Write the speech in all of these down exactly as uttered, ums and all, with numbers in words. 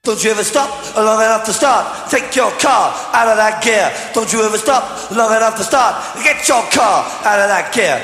Don't you ever stop long enough to start. Take your car out of that gear. Don't you ever stop long enough to start. Get your car out of that gear.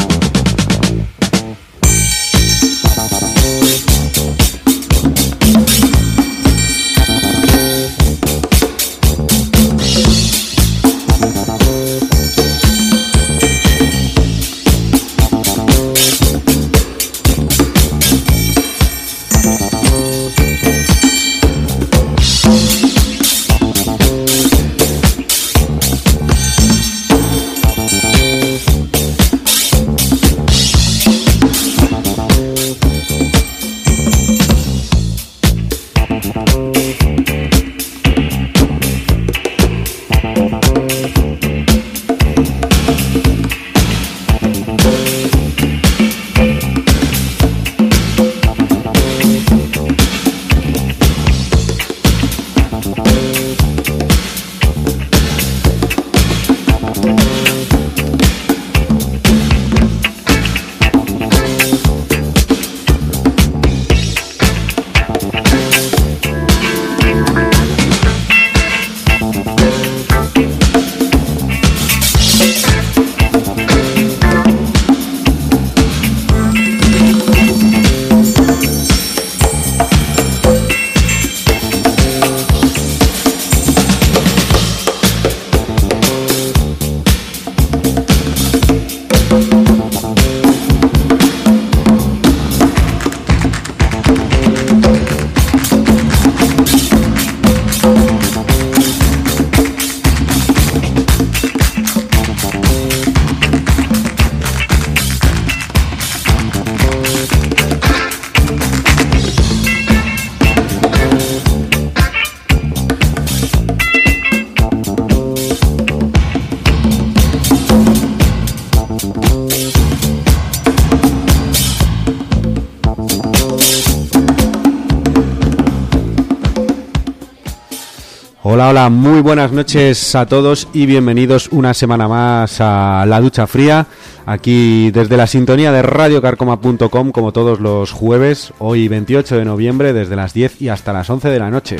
Hola, hola, muy buenas noches a todos y bienvenidos una semana más a La Ducha Fría, aquí desde la sintonía de radio carcoma punto com, como todos los jueves, hoy veintiocho de noviembre, desde las diez y hasta las once de la noche.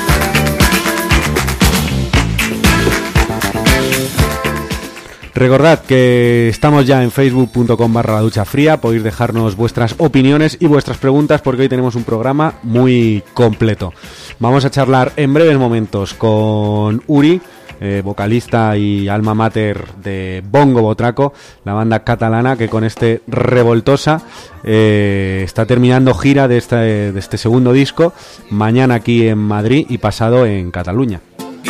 Recordad que estamos ya en facebook punto com barra la ducha fría, podéis dejarnos vuestras opiniones y vuestras preguntas porque hoy tenemos un programa muy completo. Vamos a charlar en breves momentos con Uri, eh, vocalista y alma mater de Bongo Botraco, la banda catalana que con este Revoltosa eh, está terminando gira de este, de este segundo disco, mañana aquí en Madrid y pasado en Cataluña.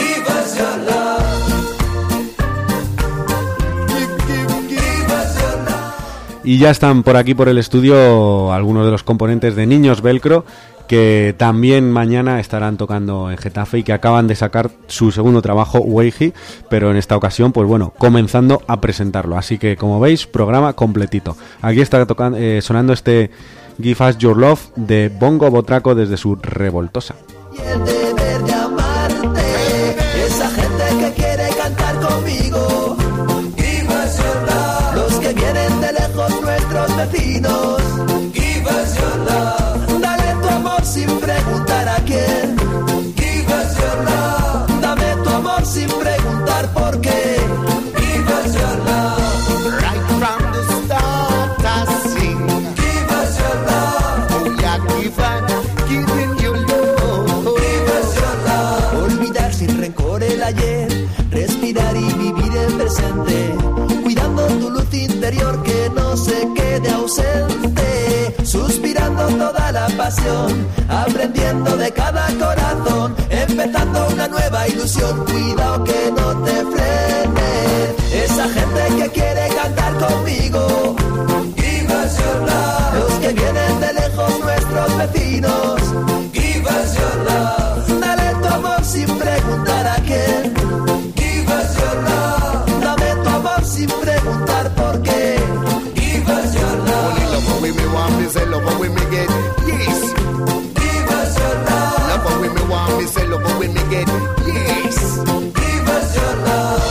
Y ya están por aquí por el estudio algunos de los componentes de Niños Velcro, que también mañana estarán tocando en Getafe y que acaban de sacar su segundo trabajo, Weiji, pero en esta ocasión, pues bueno, comenzando a presentarlo. Así que, como veis, programa completito. Aquí está tocando, eh, sonando este Give Us Your Love de Bongo Botraco desde su Revoltosa. Y el deber de amarte, esa gente que quiere cantar conmigo. Give us your love, los que vienen de lejos, nuestros vecinos. Give us your love, dale tu amor sin preguntar a quién. Give us your love, dame tu amor sin preguntar por qué. Give us your love, right from the start I sing. Give us your love, oh yeah, give us, giving you love. Give us your love, olvidar sin rencor el ayer, respirar y vivir el presente, cuidando tu luz interior que no se quede ausente, suspirando toda la pasión, aprendiendo de cada corazón, empezando una nueva ilusión, cuidado que no te frenes, esa gente que quiere cantar conmigo. Give us your love, los que vienen de lejos, nuestros vecinos. Give us your love, dale tu amor sin preguntar a quién. Give us your love, dame tu amor sin preguntar por qué. Give us your love, only love when me want me say love when me get, yes. Give us your love, love when me want me say love when me get, yes. Give us your love.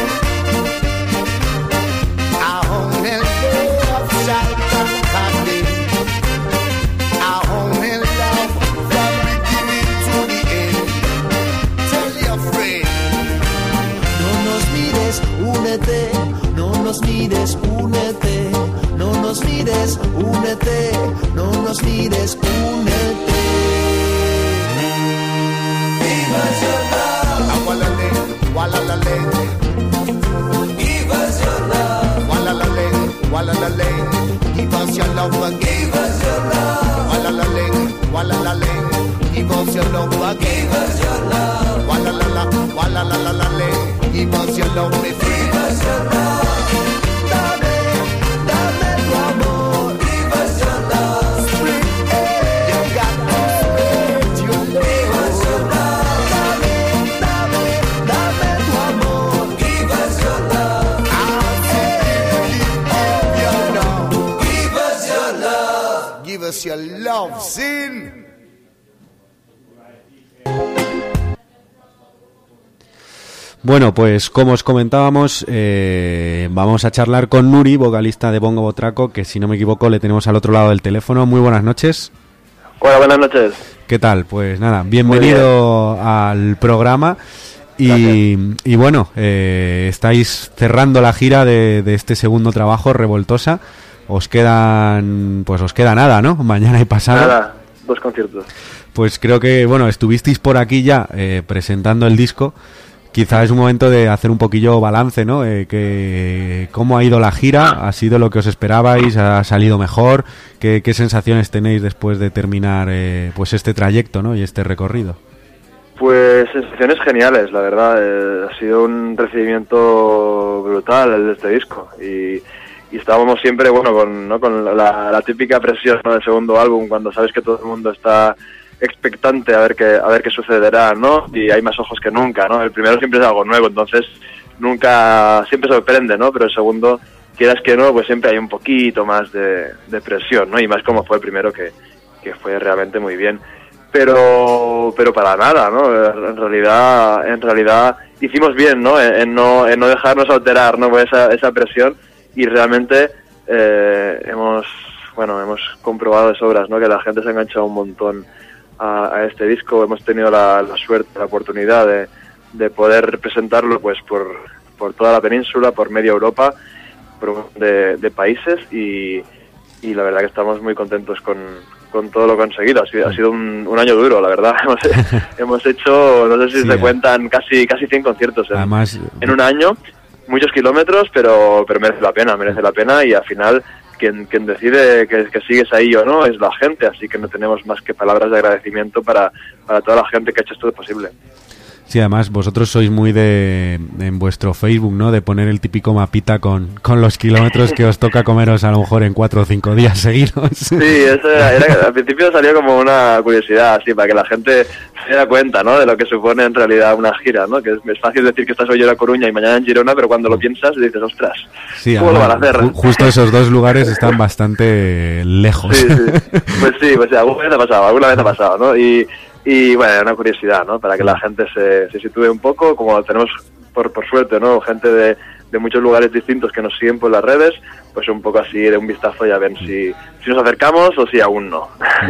I only love shall come. nos mires, únete. Give us your love. Walalale. Give us your love. Walalale. Walalale. Give us your love again. Give us your love. Walalale. Walalale. Give us your love again. Give us your love. Walalala. Walalalale. Give us your love. Give us your love. Dame, dame tu amor. Give us your love. Split air. You got to spread your love. Give us your love. Dame, dame, dame tu amor. Give us your love. I'll take your love. Give us your love. Give us your love, Sin. Bueno, pues como os comentábamos, eh, vamos a charlar con Nuri, vocalista de Bongo Botraco, que si no me equivoco le tenemos al otro lado del teléfono. Muy buenas noches. Hola, buenas noches. ¿Qué tal? Pues nada, bienvenido al programa. Y, y bueno, eh, estáis cerrando la gira de, de este segundo trabajo, Revoltosa. Os quedan, pues os queda nada, ¿no? Mañana y pasado. Nada, dos conciertos. Pues creo que, bueno, estuvisteis por aquí ya eh, presentando el disco. Quizá es un momento de hacer un poquillo balance, ¿no? Eh, que, ¿Cómo ha ido la gira? ¿Ha sido lo que os esperabais? ¿Ha salido mejor? ¿Qué, qué sensaciones tenéis después de terminar eh, pues este trayecto, ¿no? Y este recorrido? Pues sensaciones geniales, la verdad. Eh, ha sido un recibimiento brutal el de este disco. Y, y estábamos siempre, bueno, con, ¿no? con la, la típica presión, ¿no? del segundo álbum, cuando sabes que todo el mundo está expectante a ver qué a ver qué sucederá, ¿no? Y hay más ojos que nunca, ¿no? El primero siempre es algo nuevo, entonces nunca, siempre sorprende, ¿no? Pero el segundo, quieras que no, pues siempre hay un poquito más de, de presión, ¿no? Y más como fue el primero, que, que fue realmente muy bien. Pero pero para nada, ¿no? En realidad en realidad hicimos bien, ¿no? En, en no en no dejarnos alterar, ¿no? Por esa esa presión, y realmente eh, hemos bueno hemos comprobado de sobras, ¿no? Que la gente se ha enganchado un montón A, a este disco. Hemos tenido la, la suerte, la oportunidad de, de poder presentarlo pues por, por toda la península, por media Europa, por de, de países, y, y la verdad que estamos muy contentos con, con todo lo conseguido. Ha sido, ha sido un, un año duro, la verdad. Hemos, hemos hecho, no sé si sí, se cuentan, casi casi cien conciertos en, Además, en un año, muchos kilómetros, pero, pero merece la pena, merece la pena, y al final Quien, quien decide que, que sigues ahí o no es la gente, así que no tenemos más que palabras de agradecimiento para, para toda la gente que ha hecho esto posible. Sí, además vosotros sois muy de, en vuestro Facebook, ¿no? De poner el típico mapita con, con los kilómetros que os toca comeros a lo mejor en cuatro o cinco días seguidos. Sí, eso era, era, al principio salió como una curiosidad, así, para que la gente se diera cuenta, ¿no? De lo que supone en realidad una gira, ¿no? Que es, es fácil decir que estás hoy en La Coruña y mañana en Girona, pero cuando lo piensas dices, ostras, sí, ¿cómo además, lo van a hacer? Ju- justo esos dos lugares están bastante lejos. Sí, sí. Pues sí, pues sí, alguna vez ha pasado, alguna vez ha pasado, ¿no? Y Y bueno, una curiosidad, ¿no? Para que la gente se, se sitúe un poco, como tenemos por, por suerte, ¿no? Gente de, de muchos lugares distintos que nos siguen por las redes, pues un poco así de un vistazo ya ven si, si nos acercamos o si aún no.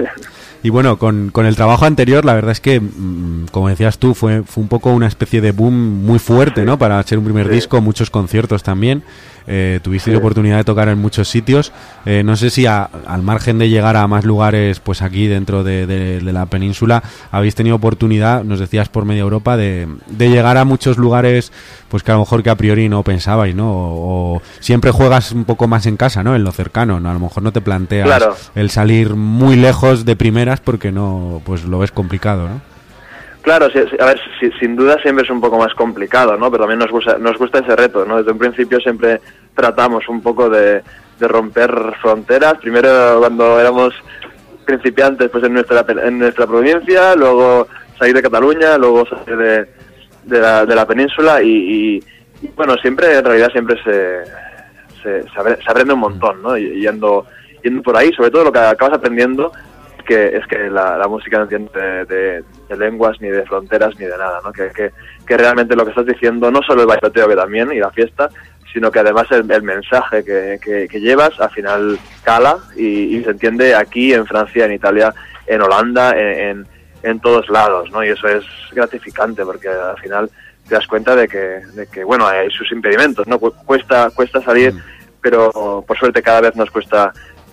Y bueno, con, con el trabajo anterior, la verdad es que, mmm, como decías tú, fue, fue un poco una especie de boom muy fuerte, sí, ¿no? Para ser un primer sí. disco, muchos conciertos también. Eh, tuvisteis sí. oportunidad de tocar en muchos sitios. Eh, no sé si a, al margen de llegar a más lugares, pues aquí dentro de, de, de la península, habéis tenido oportunidad, nos decías, por media Europa, de, de llegar a muchos lugares, pues que a lo mejor que a priori no pensabais, ¿no? O, o siempre juegas un poco más en casa, ¿no? En lo cercano, ¿no? A lo mejor no te planteas claro. el salir muy lejos de primeras porque no, pues lo ves complicado, ¿no? Claro, sí, sí, a ver, sí, sin duda siempre es un poco más complicado, ¿no? Pero también nos gusta, nos gusta ese reto, ¿no? Desde un principio siempre tratamos un poco de, de romper fronteras. Primero cuando éramos principiantes, pues en nuestra en nuestra provincia, luego salir de Cataluña, luego salir de, de, la, de la península y, y, y bueno, siempre, en realidad siempre se, se, se, abre, se aprende un montón, ¿no? Y, yendo, yendo por ahí, sobre todo lo que acabas aprendiendo que es que la, la música no entiende de, de, de lenguas, ni de fronteras, ni de nada, ¿no? Que, que, que realmente lo que estás diciendo, no solo el bailoteo que también, y la fiesta, sino que además el, el mensaje que, que, que llevas, al final cala y, y se entiende aquí, en Francia, en Italia, en Holanda, en, en, en todos lados, ¿no? Y eso es gratificante, porque al final te das cuenta de que, de que bueno, hay sus impedimentos, ¿no? Cuesta, cuesta salir, pero por suerte cada vez nos cuesta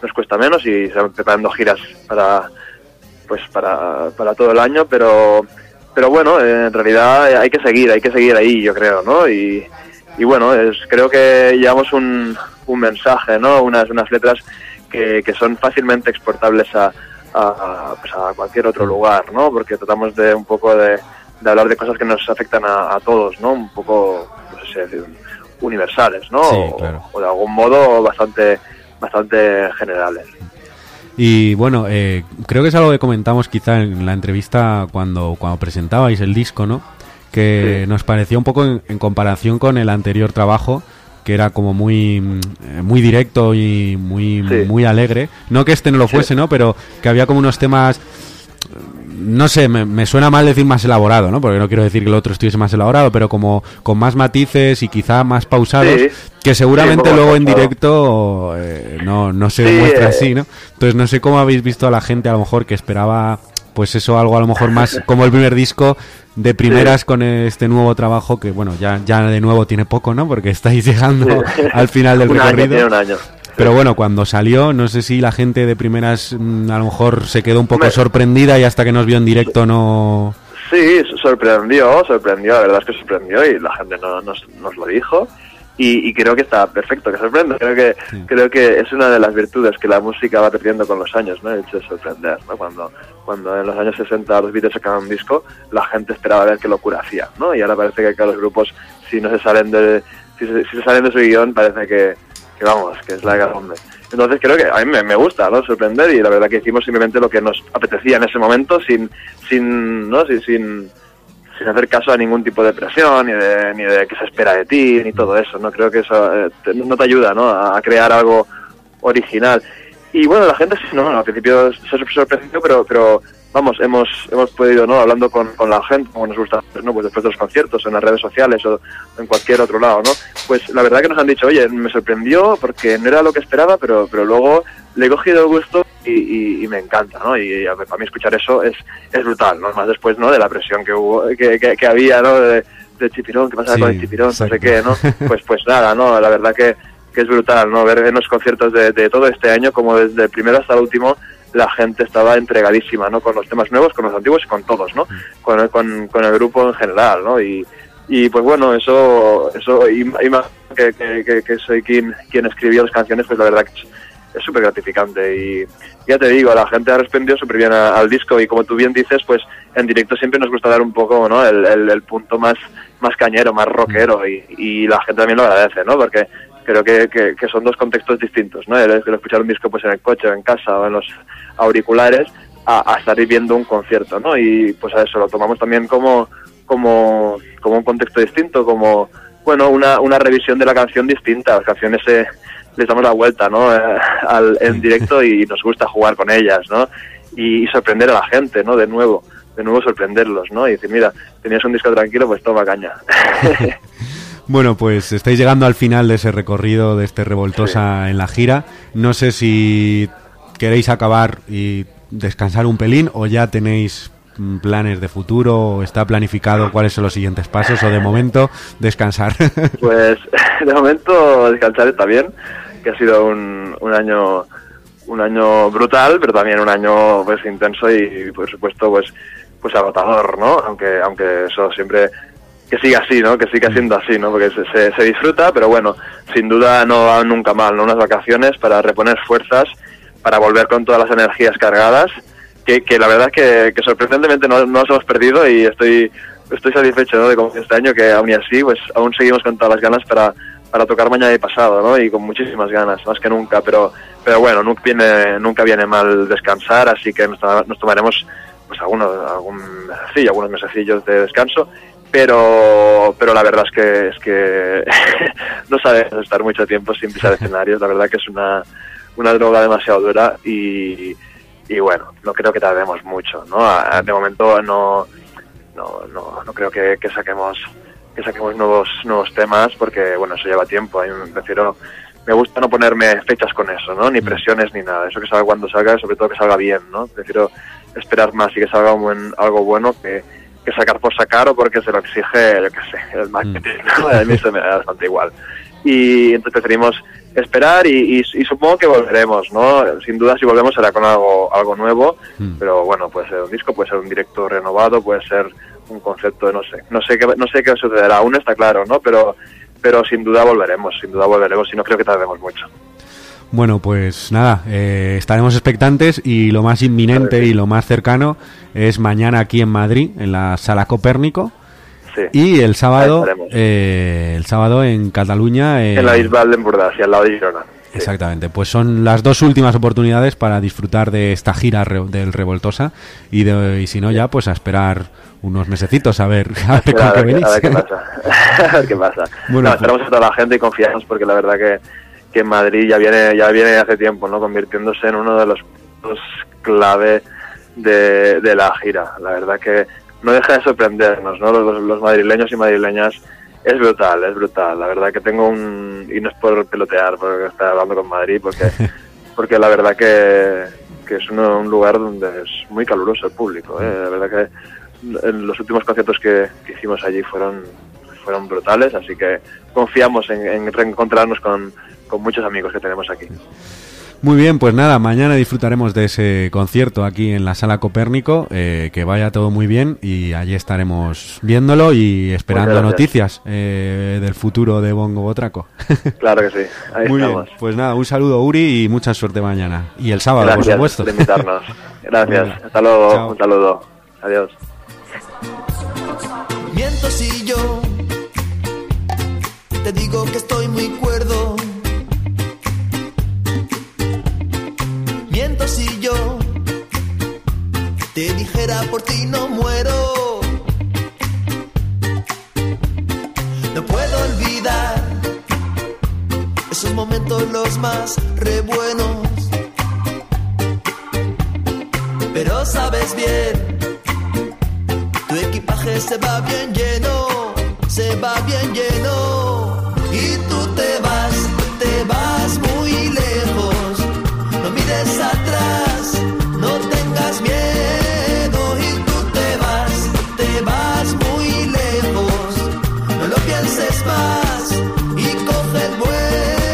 nos cuesta menos y estamos preparando giras para pues para, para todo el año, pero pero bueno, en realidad hay que seguir, hay que seguir ahí, yo creo, ¿no? Y, y bueno, es, creo que llevamos un, un mensaje, ¿no? Unas, unas letras que, que son fácilmente exportables a, a, pues a cualquier otro lugar, ¿no? Porque tratamos de un poco de, de hablar de cosas que nos afectan a, a todos, ¿no? Un poco, no sé, universales, ¿no? Sí, claro. o, o de algún modo bastante, bastante generales. Y bueno, eh, creo que es algo que comentamos quizá en la entrevista cuando, cuando presentabais el disco, ¿no? Que sí. Nos parecía un poco en, en comparación con el anterior trabajo, que era como muy muy directo y muy sí. muy alegre. No que este no lo fuese, sí. ¿no? Pero que había como unos temas... No sé, me, me suena mal decir más elaborado, ¿no? Porque no quiero decir que el otro estuviese más elaborado, pero como con más matices y quizá más pausados, sí, que seguramente sí, luego en directo eh, no, no se sí, demuestra eh, así, ¿no? Entonces no sé cómo habéis visto a la gente a lo mejor que esperaba, pues eso, algo a lo mejor más como el primer disco, de primeras sí. con este nuevo trabajo que, bueno, ya, ya de nuevo tiene poco, ¿no? Porque estáis llegando sí. al final del un recorrido. Año, tiene un año. Pero bueno, cuando salió, no sé si la gente de primeras mmm, a lo mejor se quedó un poco Me... sorprendida y hasta que nos vio en directo no... Sí, sorprendió, sorprendió, la verdad es que sorprendió y la gente no, nos, nos lo dijo y, y creo que está perfecto que sorprenda. Creo que sí. creo que es una de las virtudes que la música va perdiendo con los años, ¿no? El hecho de sorprender, ¿no? Cuando, cuando en los años sesenta los Beatles sacaban un disco, la gente esperaba ver qué locura hacía, ¿no? Y ahora parece que, que los grupos, si no se salen de si se, si se salen de su guión, parece que que vamos, que es la gran hombre. Entonces creo que a mí me, me gusta, ¿no? Sorprender, y la verdad que hicimos simplemente lo que nos apetecía en ese momento sin sin no sin, sin, sin hacer caso a ningún tipo de presión ni de ni de que se espera de ti ni todo eso, ¿no? Creo que eso eh, te, no te ayuda, ¿no? A, a crear algo original. Y bueno, la gente sí, no, al principio se sorprendió, pero pero vamos, hemos hemos podido, ¿no? Hablando con, con la gente, como nos gusta, ¿no? Pues después de los conciertos, en las redes sociales o en cualquier otro lado, ¿no? Pues la verdad que nos han dicho, oye, me sorprendió porque no era lo que esperaba, pero pero luego le he cogido el gusto y, y, y me encanta, ¿no? Y, y a, para mí escuchar eso es es brutal, ¿no? Más después, ¿no? De la presión que hubo, que, que, que había, ¿no? De, de Chipirón, ¿qué pasaba sí, con el Chipirón? Exacto. No sé qué, ¿no? Pues pues nada, ¿no? La verdad que, que es brutal, ¿no? Ver en los conciertos de, de todo este año, como desde el primero hasta el último, la gente estaba entregadísima, ¿no? Con los temas nuevos, con los antiguos y con todos, ¿no? Con el, con, con el grupo en general, ¿no? Y, y pues bueno, eso, eso y, y más que, que, que soy quien, quien escribió las canciones, pues la verdad que es súper gratificante. Y ya te digo, la gente ha respondido súper bien a, al disco, y como tú bien dices, pues en directo siempre nos gusta dar un poco, ¿no? El, el, el punto más, más cañero, más rockero, y, y la gente también lo agradece, ¿no? Porque creo que, que, que son dos contextos distintos, ¿no? El, el escuchar un disco pues en el coche o en casa o en los auriculares a, a estar viendo un concierto, ¿no? Y pues a eso lo tomamos también como como como un contexto distinto, como bueno, una una revisión de la canción distinta. Las canciones eh, les damos la vuelta, ¿no? Eh, al, en directo, y nos gusta jugar con ellas, ¿no? Y, y sorprender a la gente, ¿no? De nuevo, de nuevo sorprenderlos, ¿no? Y decir, mira, tenías un disco tranquilo, pues toma caña. Bueno, pues estáis llegando al final de ese recorrido, de este Revoltosa sí. en la gira. No sé si queréis acabar y descansar un pelín, o ya tenéis planes de futuro, o está planificado cuáles son los siguientes pasos, o de momento descansar. Pues de momento descansar está bien, que ha sido un, un año un año brutal, pero también un año pues intenso y por supuesto pues pues agotador, ¿no? Aunque aunque eso siempre que siga así, ¿no? Que siga siendo así, ¿no? Porque se, se, se disfruta, pero bueno, sin duda no va nunca mal, ¿no? Unas vacaciones para reponer fuerzas, para volver con todas las energías cargadas, que, que la verdad es que, que sorprendentemente no, no nos hemos perdido, y estoy estoy satisfecho, ¿no? De cómo este año, que aún y así, pues aún seguimos con todas las ganas para, para tocar mañana y pasado, ¿no? Y con muchísimas ganas, más que nunca, pero pero bueno, nunca viene, nunca viene mal descansar, así que nos, nos tomaremos pues algunos, algún mesecillo, algunos mesecillos de descanso, pero pero la verdad es que es que no sabemos estar mucho tiempo sin pisar escenarios. La verdad que es una una droga demasiado dura, y y bueno, no creo que tardemos mucho, ¿no? A, de momento no no no no creo que, que saquemos que saquemos nuevos nuevos temas, porque bueno, eso lleva tiempo. A mí me prefiero me gusta no ponerme fechas con eso, ¿no? Ni presiones ni nada. Eso que salga cuando salga, sobre todo que salga bien, ¿no? Prefiero esperar más y que salga un buen, algo bueno, que que sacar por sacar, o porque se lo exige, yo qué sé, el marketing, ¿no? A mí se me da bastante igual. Y entonces preferimos esperar y, y, y supongo que volveremos, ¿no? Sin duda si volvemos será con algo algo nuevo, mm. pero bueno, puede ser un disco, puede ser un directo renovado, puede ser un concepto de no sé, no sé qué, no sé qué sucederá, aún está claro, ¿no? Pero, pero sin duda volveremos, sin duda volveremos y no creo que tardemos mucho. Bueno, pues nada, eh, estaremos expectantes y lo más inminente y lo más cercano es mañana aquí en Madrid, en la Sala Copérnico. Sí. Y el sábado, eh, el sábado en Cataluña, eh, en la Bisbal d'Empordà, al lado de Girona. Sí. Exactamente, pues son las dos últimas oportunidades para disfrutar de esta gira re- del Revoltosa y, de, y si no ya pues a esperar unos mesecitos a ver a ver, a ver, ver, qué, a ver qué pasa. A ver qué pasa. Bueno, no, esperamos pues... a toda la gente y confiamos porque la verdad que, que en Madrid ya viene ya viene hace tiempo, ¿no? Convirtiéndose en uno de los puntos clave de, de la gira. La verdad que no deja de sorprendernos, ¿no? Los, los madrileños y madrileñas. Es brutal, es brutal. La verdad que tengo un... Y no es por pelotear, porque estoy hablando con Madrid, porque porque la verdad que, que es uno, un lugar donde es muy caluroso el público, ¿eh? La verdad que en los últimos conciertos que, que hicimos allí fueron fueron brutales, así que confiamos en, en reencontrarnos con, con muchos amigos que tenemos aquí. Muy bien, pues nada, mañana disfrutaremos de ese concierto aquí en la Sala Copérnico, eh, que vaya todo muy bien y allí estaremos viéndolo y esperando noticias eh, del futuro de Bongo Botraco. Claro que sí, ahí muy estamos. Bien, pues nada, un saludo Uri y mucha suerte mañana. Y el sábado, gracias, por supuesto. Gracias por invitarnos. Gracias, bueno, hasta luego, chao. Un saludo, adiós. Miento si yo te digo que estoy muy cuerdo. Miento si yo te dijera por ti no muero. No puedo olvidar esos momentos los más re buenos. Pero sabes bien, tu equipaje se va bien lleno, se va bien lleno. Y tú te vas, te vas muy lejos. No mires atrás, no tengas miedo y tú te vas, te vas muy lejos. No lo pienses más y coge el vuelo.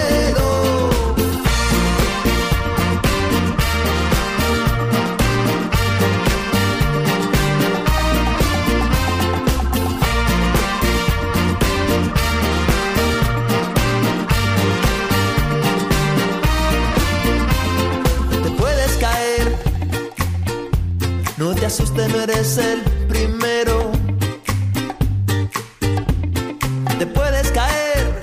No te asustes, no eres el primero. Te puedes caer,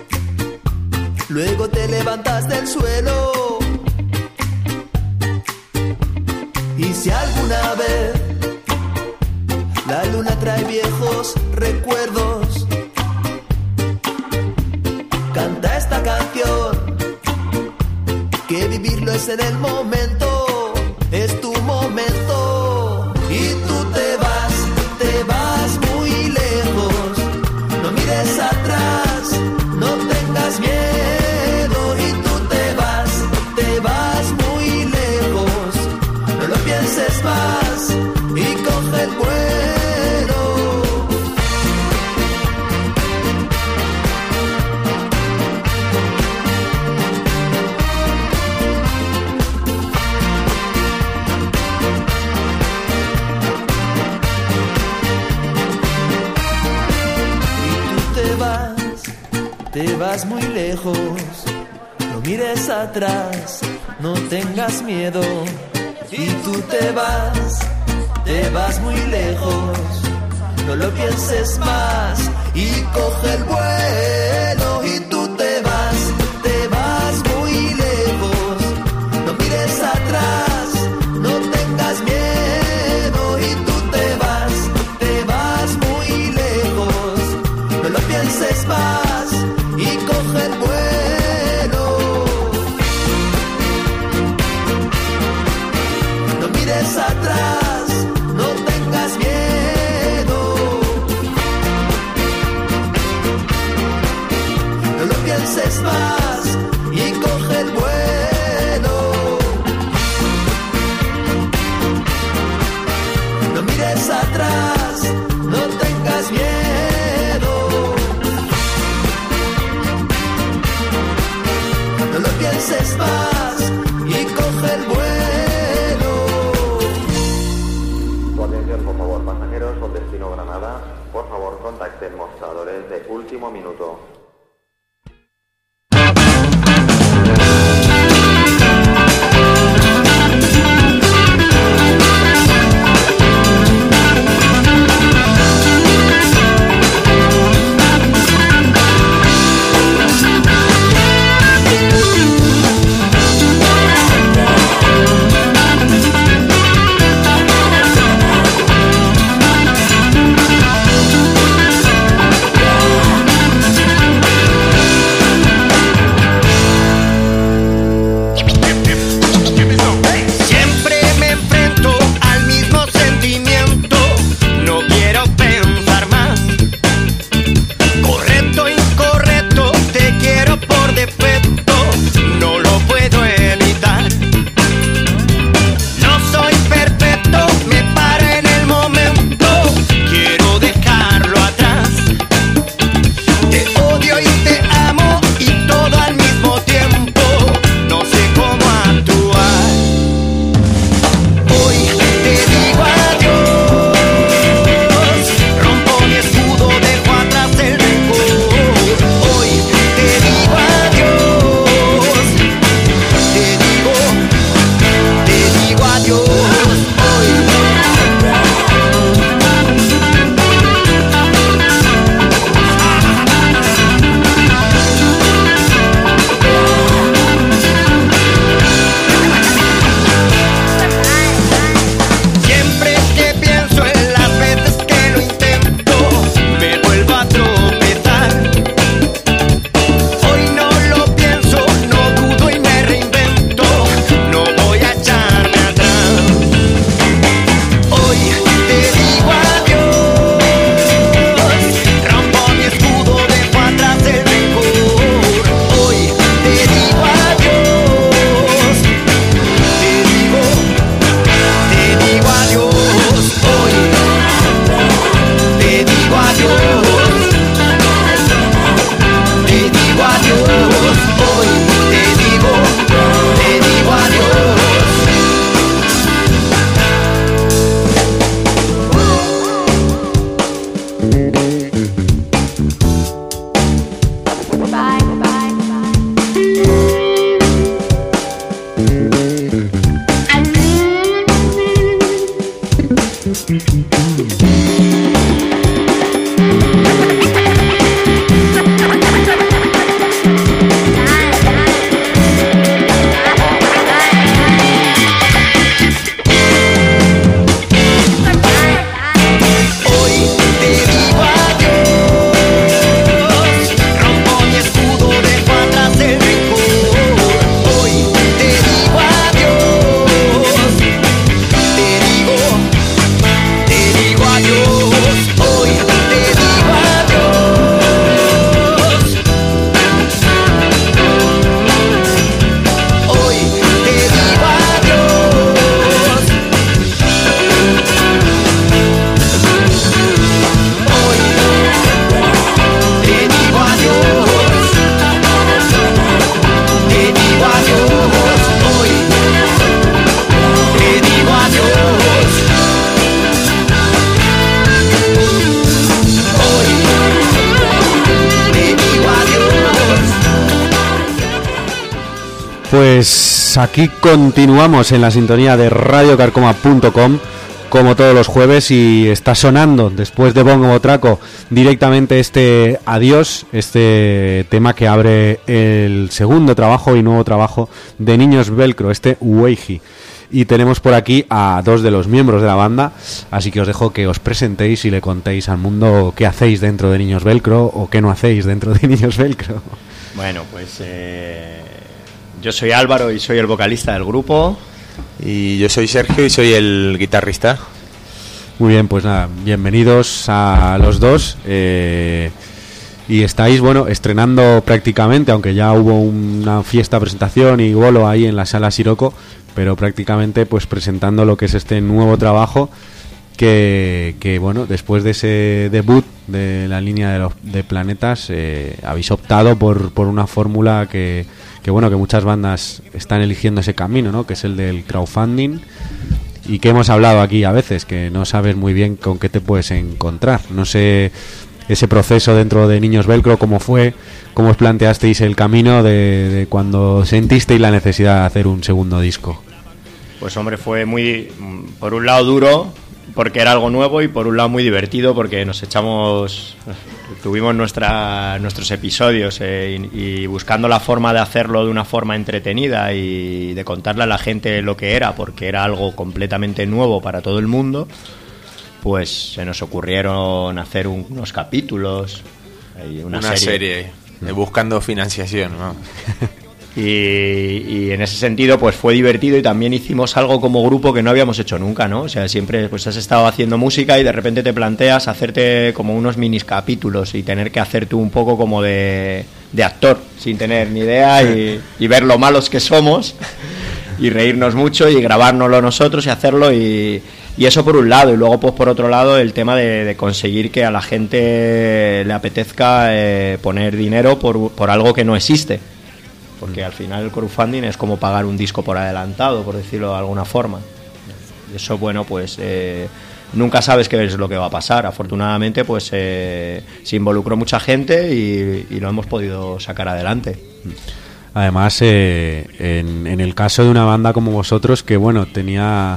luego te levantas del suelo. Y si alguna vez la luna trae viejos recuerdos, canta esta canción, que vivirlo es en el momento, es tu momento. Y tú te vas, te vas muy lejos. No mires atrás, no tengas miedo. Y tú te vas, te vas muy lejos. No lo pienses más y coge el vuelo. Te vas muy lejos, no mires atrás, no tengas miedo. Y tú te vas, te vas muy lejos, no lo pienses más y coge el vuelo. Y tú te vas, te vas muy lejos, no mires atrás, no tengas miedo. Y tú te vas, te vas muy lejos, no lo pienses más y coge el vuelo. No mires atrás, no tengas miedo. Destino Granada, por favor contacten mostradores de último minuto. Pues aquí continuamos en la sintonía de radio carcoma punto com, como todos los jueves, y está sonando después de Bongo Botraco directamente este Adiós, este tema que abre el segundo trabajo y nuevo trabajo de Niños Velcro, este Weiji. Y tenemos por aquí a dos de los miembros de la banda, así que os dejo que os presentéis y le contéis al mundo qué hacéis dentro de Niños Velcro o qué no hacéis dentro de Niños Velcro. Bueno, pues eh, yo soy Álvaro y soy el vocalista del grupo. Y yo soy Sergio y soy el guitarrista. Muy bien, pues nada, bienvenidos a los dos. Eh, y estáis, bueno, estrenando prácticamente, aunque ya hubo una fiesta, presentación y bolo ahí en la sala Siroco, pero prácticamente pues presentando lo que es este nuevo trabajo que, que bueno, después de ese debut de la línea de, los, de planetas, eh, habéis optado por, por una fórmula que, que bueno, que muchas bandas están eligiendo ese camino, ¿no? Que es el del crowdfunding. y que hemos hablado aquí a veces, que no sabes muy bien con qué te puedes encontrar. No sé ese proceso dentro de Niños Velcro, cómo fue, cómo os planteasteis el camino de, de cuando sentisteis la necesidad de hacer un segundo disco. Pues hombre, fue muy, por un lado duro, porque era algo nuevo, y por un lado muy divertido, porque nos echamos, tuvimos nuestra, nuestros episodios eh, y, y buscando la forma de hacerlo de una forma entretenida y de contarle a la gente lo que era, porque era algo completamente nuevo para todo el mundo. Pues se nos ocurrieron hacer un, unos capítulos, una, una serie, serie buscando financiación, ¿no? y, y en ese sentido pues fue divertido, y también hicimos algo como grupo que no habíamos hecho nunca, ¿no? O sea, siempre pues has estado haciendo música y de repente te planteas hacerte como unos minis capítulos y tener que hacer tú un poco como de, de actor, sin tener ni idea, y, y ver lo malos que somos y reírnos mucho y grabárnoslo nosotros y hacerlo, y Y eso por un lado, y luego pues por otro lado el tema de, de conseguir que a la gente le apetezca eh, poner dinero por, por algo que no existe, porque al final el crowdfunding es como pagar un disco por adelantado, por decirlo de alguna forma. Y eso, bueno, pues eh, nunca sabes qué es lo que va a pasar. Afortunadamente pues eh, se involucró mucha gente y, y lo hemos podido sacar adelante. Además, eh, en, en el caso de una banda como vosotros, que bueno, tenía...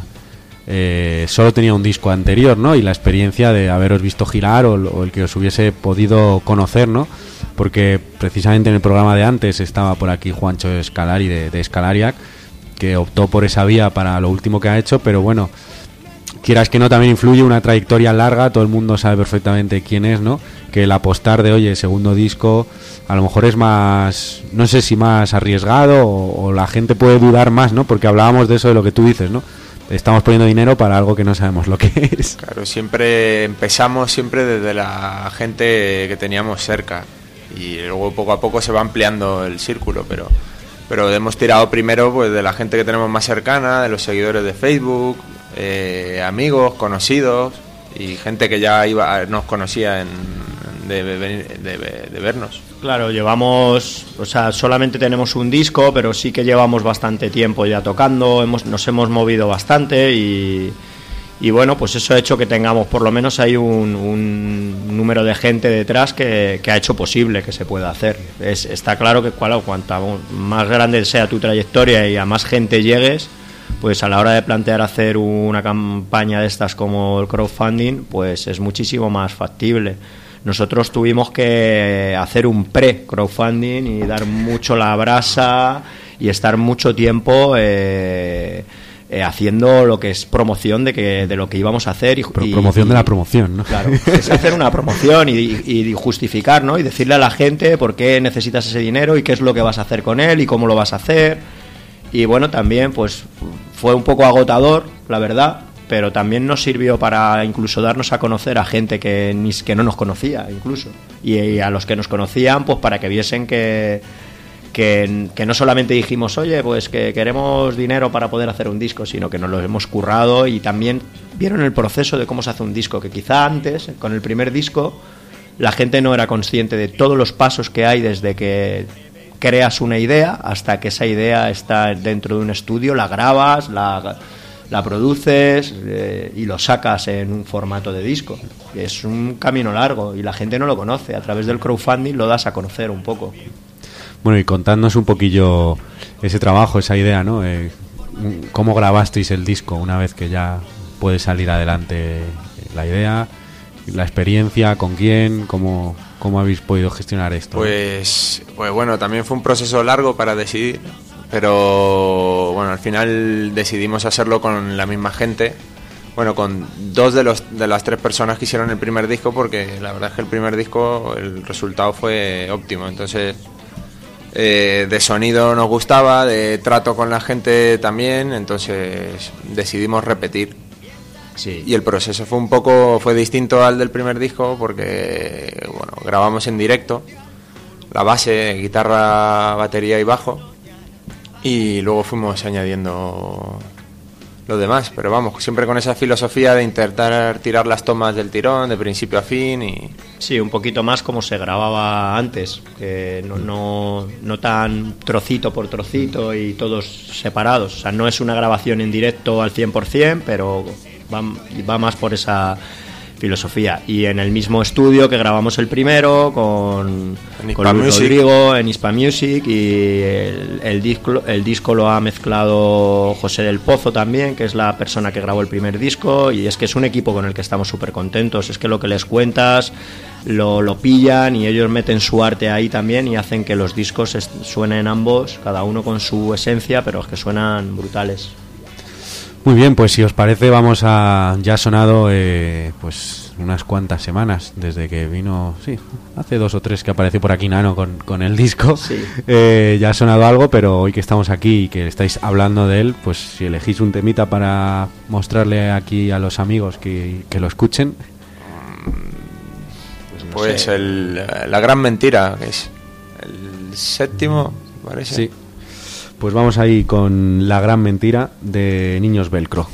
Eh, solo tenía un disco anterior, ¿no? Y la experiencia de haberos visto girar, o, o el que os hubiese podido conocer, ¿no? Porque precisamente en el programa de antes estaba por aquí Juancho Escalari de, de Escalariac, que optó por esa vía para lo último que ha hecho, pero bueno, quieras que no, también influye una trayectoria larga, todo el mundo sabe perfectamente quién es, ¿no? Que el apostar de, oye, segundo disco, a lo mejor es más, no sé si más arriesgado, o, o la gente puede dudar más, ¿no? Porque hablábamos de eso, de lo que tú dices, ¿no? Estamos poniendo dinero para algo que no sabemos lo que es. Claro, siempre empezamos siempre desde la gente que teníamos cerca, y luego poco a poco se va ampliando el círculo, pero pero hemos tirado primero pues de la gente que tenemos más cercana, de los seguidores de Facebook, eh, amigos, conocidos y gente que ya iba nos conocía en, de, de, de, de vernos. Claro, llevamos, o sea, solamente tenemos un disco, pero sí que llevamos bastante tiempo ya tocando, hemos, nos hemos movido bastante, y, y bueno, pues eso ha hecho que tengamos por lo menos hay un, un número de gente detrás que, que ha hecho posible que se pueda hacer. Es, está claro que claro, cuanta más grande sea tu trayectoria y a más gente llegues, pues a la hora de plantear hacer una campaña de estas como el crowdfunding, pues es muchísimo más factible. Nosotros tuvimos que hacer un pre-crowdfunding y dar mucho la brasa y estar mucho tiempo eh, eh, haciendo lo que es promoción de que de lo que íbamos a hacer. Y, Pro- y, promoción y, de la promoción, ¿no? Claro, es hacer una promoción y, y, y justificar, ¿no? Y decirle a la gente por qué necesitas ese dinero y qué es lo que vas a hacer con él y cómo lo vas a hacer. Y bueno, también pues fue un poco agotador, la verdad, pero también nos sirvió para incluso darnos a conocer a gente que ni que no nos conocía incluso, y, y a los que nos conocían pues para que viesen que, que que no solamente dijimos oye pues que queremos dinero para poder hacer un disco, sino que nos lo hemos currado, y también vieron el proceso de cómo se hace un disco, que quizá antes con el primer disco la gente no era consciente de todos los pasos que hay desde que creas una idea hasta que esa idea está dentro de un estudio, la grabas, la la produces eh, y lo sacas en un formato de disco. Es un camino largo y la gente no lo conoce. A través del crowdfunding lo das a conocer un poco. Bueno, y contadnos un poquillo ese trabajo, esa idea, ¿no? Eh, ¿Cómo grabasteis el disco una vez que ya puede salir adelante la idea, la experiencia, con quién, cómo, cómo habéis podido gestionar esto? Pues, pues bueno, también fue un proceso largo para decidir, pero bueno, al final decidimos hacerlo con la misma gente, bueno, con dos de los de las tres personas que hicieron el primer disco, porque la verdad es que el primer disco el resultado fue óptimo. Entonces eh, de sonido nos gustaba, de trato con la gente también, entonces decidimos repetir. Sí. Y el proceso fue un poco fue distinto al del primer disco, porque bueno, grabamos en directo la base, guitarra, batería y bajo, y luego fuimos añadiendo lo demás, pero vamos, siempre con esa filosofía de intentar tirar las tomas del tirón, de principio a fin y... Sí, un poquito más como se grababa antes, que no, no, no tan trocito por trocito y todos separados. O sea, no es una grabación en directo al cien por ciento, pero va, va más por esa filosofía. Y en el mismo estudio que grabamos el primero con, con Luis Rodrigo en Hispa Music, y el, el, disco, el disco lo ha mezclado José del Pozo también, que es la persona que grabó el primer disco, y es que es un equipo con el que estamos súper contentos. Es que lo que les cuentas lo, lo pillan y ellos meten su arte ahí también y hacen que los discos est- suenen ambos, cada uno con su esencia, pero es que suenan brutales. Muy bien, pues si os parece vamos a... Ya ha sonado eh, pues unas cuantas semanas desde que vino... Sí, hace dos o tres que apareció por aquí Nano con, con el disco. Sí. Eh, ya ha sonado algo, pero hoy que estamos aquí y que estáis hablando de él, pues si elegís un temita para mostrarle aquí a los amigos que, que lo escuchen... Pues, no pues sé. el, La Gran Mentira, que es el séptimo, parece. Sí. Pues vamos ahí con La Gran Mentira de Niños Velcro.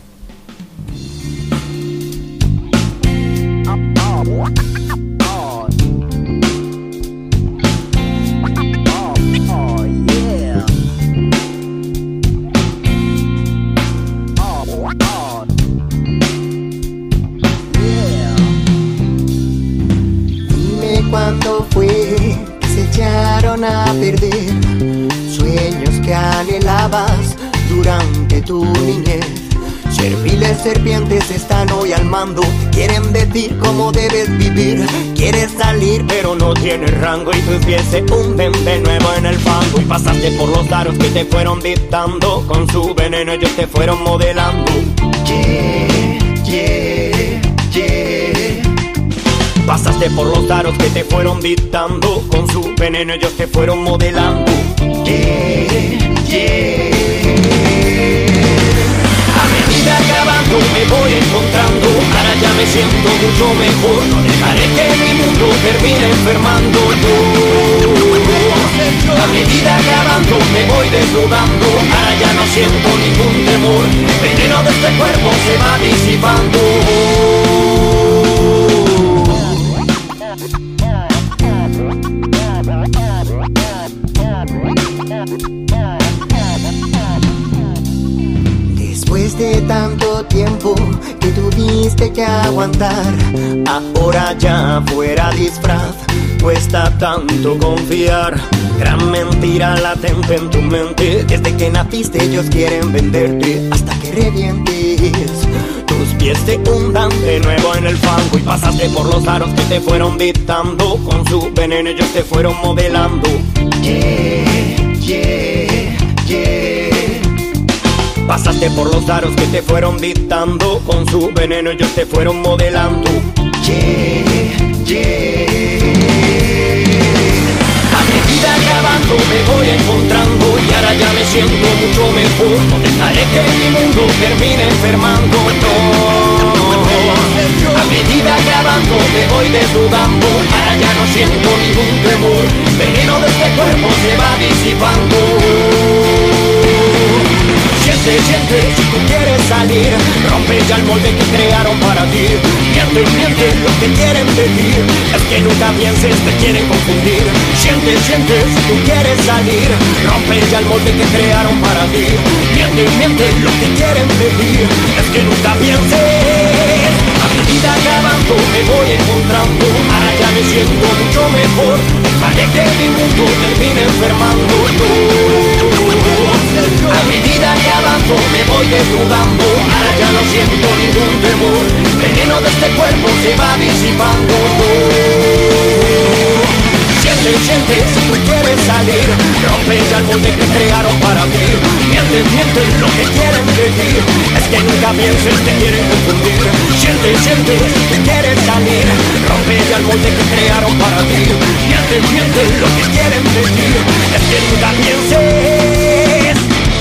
Dime cuándo fue que se echaron a perder sueños que anhelabas durante tu niñez. Serviles serpientes están hoy al mando, quieren decir cómo debes vivir. Quieres salir pero no tienes rango y tus pies se hunden de nuevo en el fango. Y pasaste por los aros que te fueron dictando, con su veneno ellos te fueron modelando. Yeah, yeah, yeah. Pasaste por los aros que te fueron dictando, con su veneno ellos te fueron modelando. Yeah, yeah. A medida que avanzo me voy encontrando, ahora ya me siento mucho mejor. No dejaré que mi mundo termine enfermando yo. A medida que avanzo me voy desnudando, ahora ya no siento ningún temor. El veneno de este cuerpo se va disipando. Después de tanto tiempo que tuviste que aguantar, ahora ya fuera disfraz, cuesta tanto confiar. Gran mentira latente en tu mente, desde que naciste ellos quieren venderte hasta que revientes. Tus pies se hundan de nuevo en el fango y pasaste por los aros que te fueron dictando, con su veneno ellos te fueron modelando. Yeah, yeah, yeah. Pasaste por los aros que te fueron dictando, con su veneno ellos te fueron modelando. Yeah, yeah. A medida que avanzo me voy encontrando y ahora ya me siento mucho mejor. No dejaré que mi mundo termine enfermando, no. A medida que avanzo me voy desnudando, ahora ya no siento ningún temor. Veneno de este cuerpo se va disipando. Siente, siente, si tú quieres salir, rompe ya el molde que crearon para ti. Miente, miente, lo que quieren decir es que nunca pienses, te quieren confundir. Siente, siente, si tú quieres salir, rompe ya el molde que crearon para ti. Miente, miente, lo que quieren decir es que nunca pienses. A medida que avanzo me voy encontrando, ahora ya me siento mucho mejor. Dejaré que mi mundo termine enfermando yo. A medida que avanzo me voy desnudando, ahora ya no siento ningún temor. Veneno de este cuerpo se va disipando. Siente, siente, si tú quieres salir, rompe ya el molde que crearon para ti. Miente, miente, lo que quieren decir es que nunca pienses, te quieren confundir. Siente, siente, si tú quieres salir, rompe ya el molde que crearon para ti. Miente, miente, lo que quieren decir es que nunca pienses.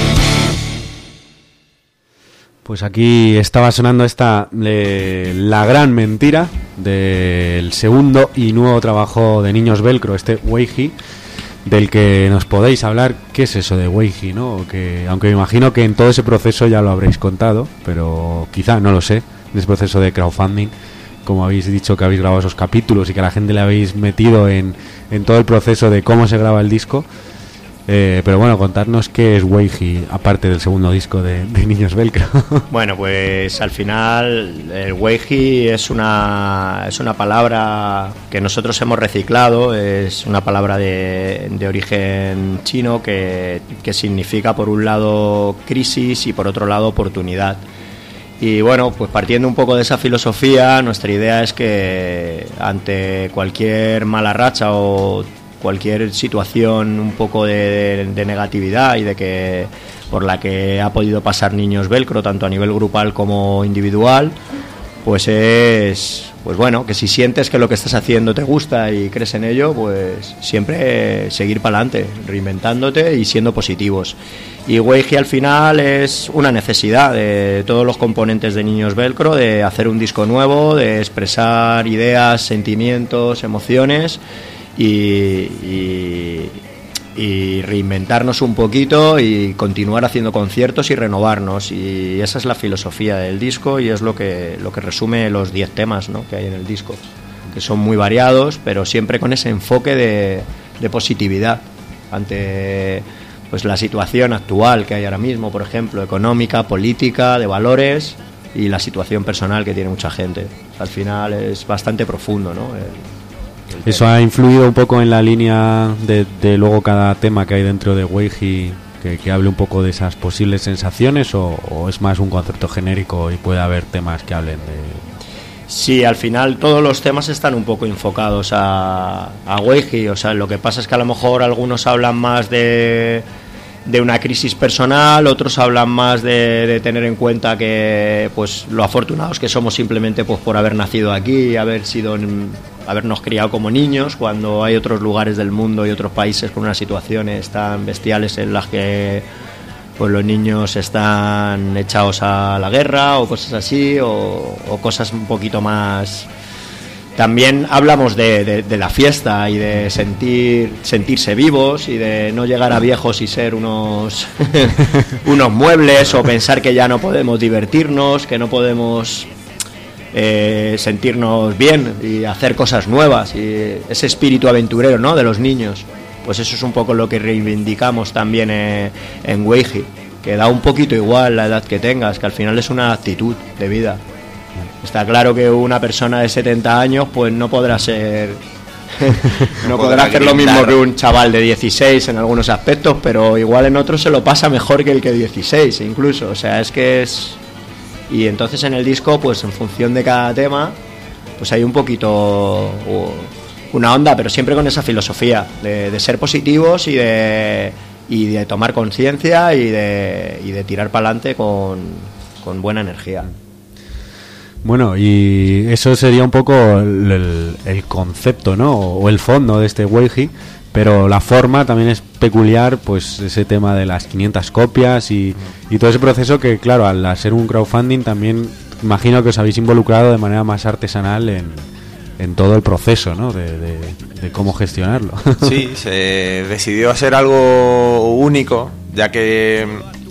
Pues aquí estaba sonando esta eh, La Gran Mentira del segundo y nuevo trabajo de Niños Velcro, este Weiji, del que nos podéis hablar. ¿Qué es eso de Weiji, no? Que, aunque me imagino que en todo ese proceso ya lo habréis contado, pero quizá, no lo sé, en ese proceso de crowdfunding, como habéis dicho que habéis grabado esos capítulos y que a la gente le habéis metido en, en todo el proceso de cómo se graba el disco. Eh, pero bueno, contarnos qué es Weiji, aparte del segundo disco de, de Niños Velcro. Bueno, pues al final el Weiji es una, es una palabra que nosotros hemos reciclado, es una palabra de, de origen chino que, que significa por un lado crisis y por otro lado oportunidad. Y bueno, pues partiendo un poco de esa filosofía, nuestra idea es que ante cualquier mala racha o cualquier situación un poco de, de, de negatividad y de que por la que ha podido pasar Niños Velcro, tanto a nivel grupal como individual, pues es, pues bueno, que si sientes que lo que estás haciendo te gusta y crees en ello, pues siempre seguir para adelante, reinventándote y siendo positivos. Y Weiji al final es una necesidad de todos los componentes de Niños Velcro, de hacer un disco nuevo, de expresar ideas, sentimientos, emociones y, y, y reinventarnos un poquito y continuar haciendo conciertos y renovarnos. Y esa es la filosofía del disco y es lo que, lo que resume los diez temas, ¿no?, que hay en el disco, que son muy variados, pero siempre con ese enfoque de, de positividad ante pues la situación actual que hay ahora mismo, por ejemplo, económica, política, de valores y la situación personal que tiene mucha gente. Al final es bastante profundo, ¿no? El, el ¿Eso tema. ha influido un poco en la línea de, de luego cada tema que hay dentro de Weiji, que, que hable un poco de esas posibles sensaciones, o, o es más un concepto genérico y puede haber temas que hablen de...? Sí, al final todos los temas están un poco enfocados a, a Weiji. O sea, lo que pasa es que a lo mejor algunos hablan más de, de una crisis personal, otros hablan más de, de tener en cuenta que pues lo afortunados que somos simplemente pues por haber nacido aquí, haber sido, habernos criado como niños, cuando hay otros lugares del mundo y otros países con unas situaciones tan bestiales en las que pues los niños están echados a la guerra o cosas así, o, o cosas un poquito más. También hablamos de, de, de la fiesta y de sentir sentirse vivos y de no llegar a viejos y ser unos unos muebles, o pensar que ya no podemos divertirnos, que no podemos eh, sentirnos bien y hacer cosas nuevas, y ese espíritu aventurero, ¿no?, de los niños. Pues eso es un poco lo que reivindicamos también en, en Weiji, que da un poquito igual la edad que tengas, que al final es una actitud de vida. Está claro que una persona de setenta años pues no podrá ser no podrá hacer lo mismo que un chaval de dieciséis en algunos aspectos, pero igual en otros se lo pasa mejor que el que dieciséis incluso. O sea, es que es... Y entonces en el disco, pues en función de cada tema, pues hay un poquito... una onda, pero siempre con esa filosofía de, de ser positivos y de, y de tomar conciencia y de, y de tirar para adelante con, con buena energía. Bueno, y eso sería un poco el, el, el concepto, ¿no?, o el fondo de este Weiji, pero la forma también es peculiar, pues ese tema de las quinientas copias y, y todo ese proceso que, claro, al hacer un crowdfunding también imagino que os habéis involucrado de manera más artesanal en... en todo el proceso, ¿no?, de, de, de cómo gestionarlo. Sí, se decidió hacer algo único, ya que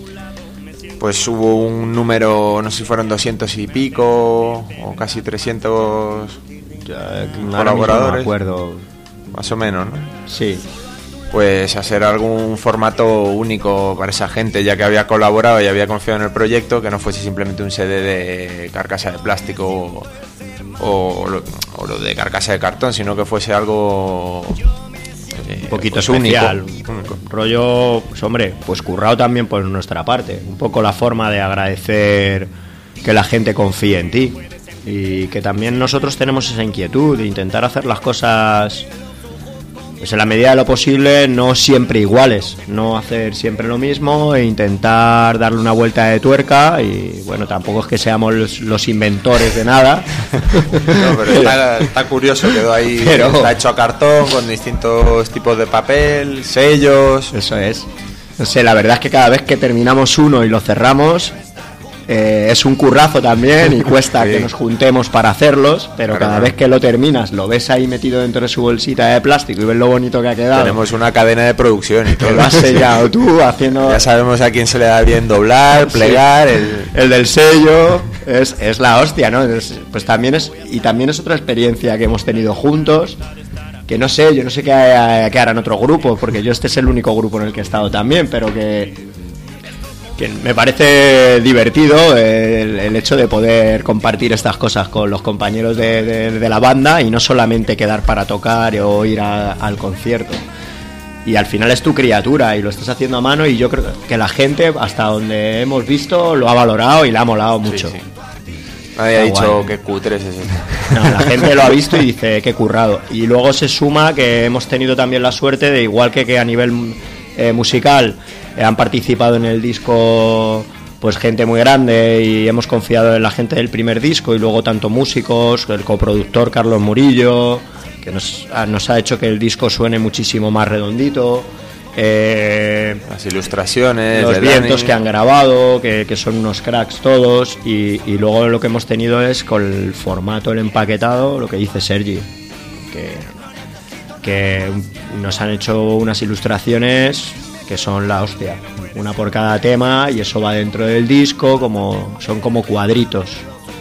pues hubo un número, no sé si fueron doscientos y pico o casi trescientos ya, colaboradores. No me acuerdo. Más o menos, ¿no? Sí. Pues hacer algún formato único para esa gente, ya que había colaborado y había confiado en el proyecto, que no fuese simplemente un C D de carcasa de plástico o, o, lo, o lo de carcasa de cartón, sino que fuese algo eh, un poquito pues especial, único, único. Rollo, pues hombre, pues currado también por nuestra parte, un poco la forma de agradecer que la gente confíe en ti, y que también nosotros tenemos esa inquietud de intentar hacer las cosas pues en la medida de lo posible, no siempre iguales, no hacer siempre lo mismo e intentar darle una vuelta de tuerca. Y bueno, tampoco es que seamos los, los inventores de nada. No, pero está, está curioso, quedó ahí, pero... está hecho a cartón con distintos tipos de papel, sellos. Eso es. No sé, la verdad es que cada vez que terminamos uno y lo cerramos, Eh, es un currazo también y cuesta Sí. que nos juntemos para hacerlos, pero Claro, cada claro. vez que lo terminas, lo ves ahí metido dentro de su bolsita de plástico y ves lo bonito que ha quedado. Tenemos una cadena de producción y Que todo. lo has sellado tú haciendo... Ya sabemos a quién se le da bien doblar, Sí. plegar, el... El del sello es, es la hostia, ¿no? Es- pues también es y también es otra experiencia que hemos tenido juntos, que no sé, yo no sé qué, qué harán otros grupos, porque yo este es el único grupo en el que he estado también, pero que, que me parece divertido el, el hecho de poder compartir estas cosas con los compañeros de, de- de la banda y no solamente quedar para tocar o ir a- al concierto. Y al final es tu criatura y lo estás haciendo a mano y yo creo que la gente, hasta donde hemos visto, lo ha valorado y le ha molado mucho. sí. Nadie ha Está dicho guay. que cutre es ese. No, la gente lo ha visto y dice que currado. Y luego se suma que hemos tenido también la suerte de, igual que, que a nivel eh, musical eh, han participado en el disco pues gente muy grande y hemos confiado en la gente del primer disco y luego tanto músicos, el coproductor Carlos Murillo, que nos ha, nos ha hecho que el disco suene muchísimo más redondito. Eh, Las ilustraciones, los de vientos Dani. que han grabado, que, que son unos cracks todos, y, y luego lo que hemos tenido es con el formato, el empaquetado, lo que dice Sergi, que, que nos han hecho unas ilustraciones que son la hostia, una por cada tema, y eso va dentro del disco, como son como cuadritos.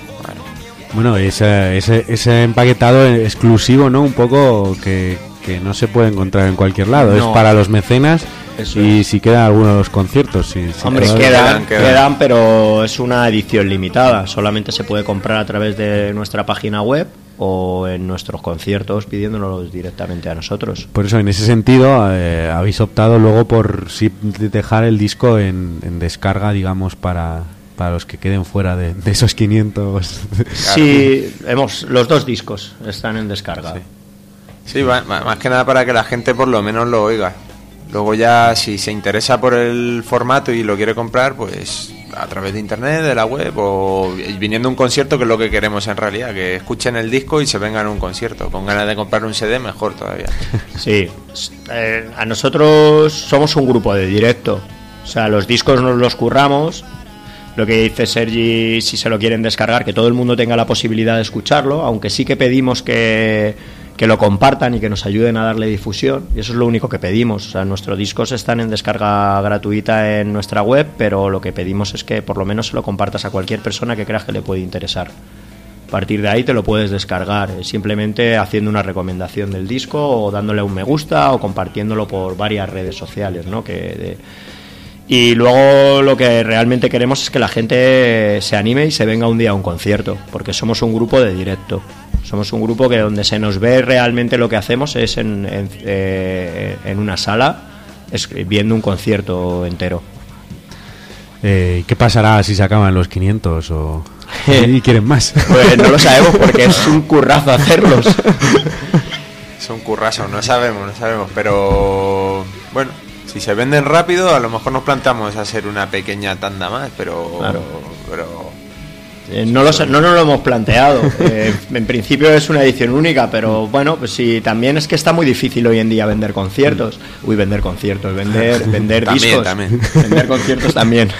Bueno, ese, ese, ese empaquetado exclusivo, ¿no? Un poco que, que no se puede encontrar en cualquier lado. No. Es para los mecenas Eso y es. si quedan algunos de los conciertos. Si, si Hombre, todavía- quedan, quedan, quedan, quedan. pero es una edición limitada. Solamente se puede comprar a través de nuestra página web o en nuestros conciertos pidiéndonos directamente a nosotros. Por eso, en ese sentido, eh, habéis optado luego por sí dejar el disco en, en descarga, digamos, para, para los que queden fuera de, de esos quinientos. Sí, hemos, los dos discos están en descarga. Sí. Sí, va- va- más que nada para que la gente por lo menos lo oiga. Luego ya, si se interesa por el formato y lo quiere comprar, pues a través de internet, de la web o viniendo a un concierto, que es lo que queremos en realidad, que escuchen el disco y se vengan a un concierto. Con ganas de comprar un C D, mejor todavía. Sí, eh, a nosotros somos un grupo de directo. O sea, los discos nos los curramos. Lo que dice Sergi, si se lo quieren descargar, que todo el mundo tenga la posibilidad de escucharlo, aunque sí que pedimos que, que lo compartan y que nos ayuden a darle difusión, y eso es lo único que pedimos. O sea, nuestros discos están en descarga gratuita en nuestra web, pero lo que pedimos es que por lo menos se lo compartas a cualquier persona que creas que le puede interesar. A partir de ahí te lo puedes descargar, eh, simplemente haciendo una recomendación del disco o dándole un me gusta o compartiéndolo por varias redes sociales, ¿no? Que de... Y luego lo que realmente queremos es que la gente se anime y se venga un día a un concierto, porque somos un grupo de directo. Somos un grupo que donde se nos ve realmente lo que hacemos es en, en, eh, en una sala, es viendo un concierto entero. Eh, ¿Qué pasará si se acaban los quinientos o y quieren más? Pues no lo sabemos porque es un currazo hacerlos. Es un currazo, no sabemos, no sabemos, pero bueno, si se venden rápido, a lo mejor nos plantamos a hacer una pequeña tanda más, pero Claro. pero Eh, no, lo, no nos lo hemos planteado. Eh, en principio es una edición única, pero bueno, pues sí, también es que está muy difícil hoy en día vender conciertos. Uy, vender conciertos, vender, vender También, discos. también. Vender conciertos también.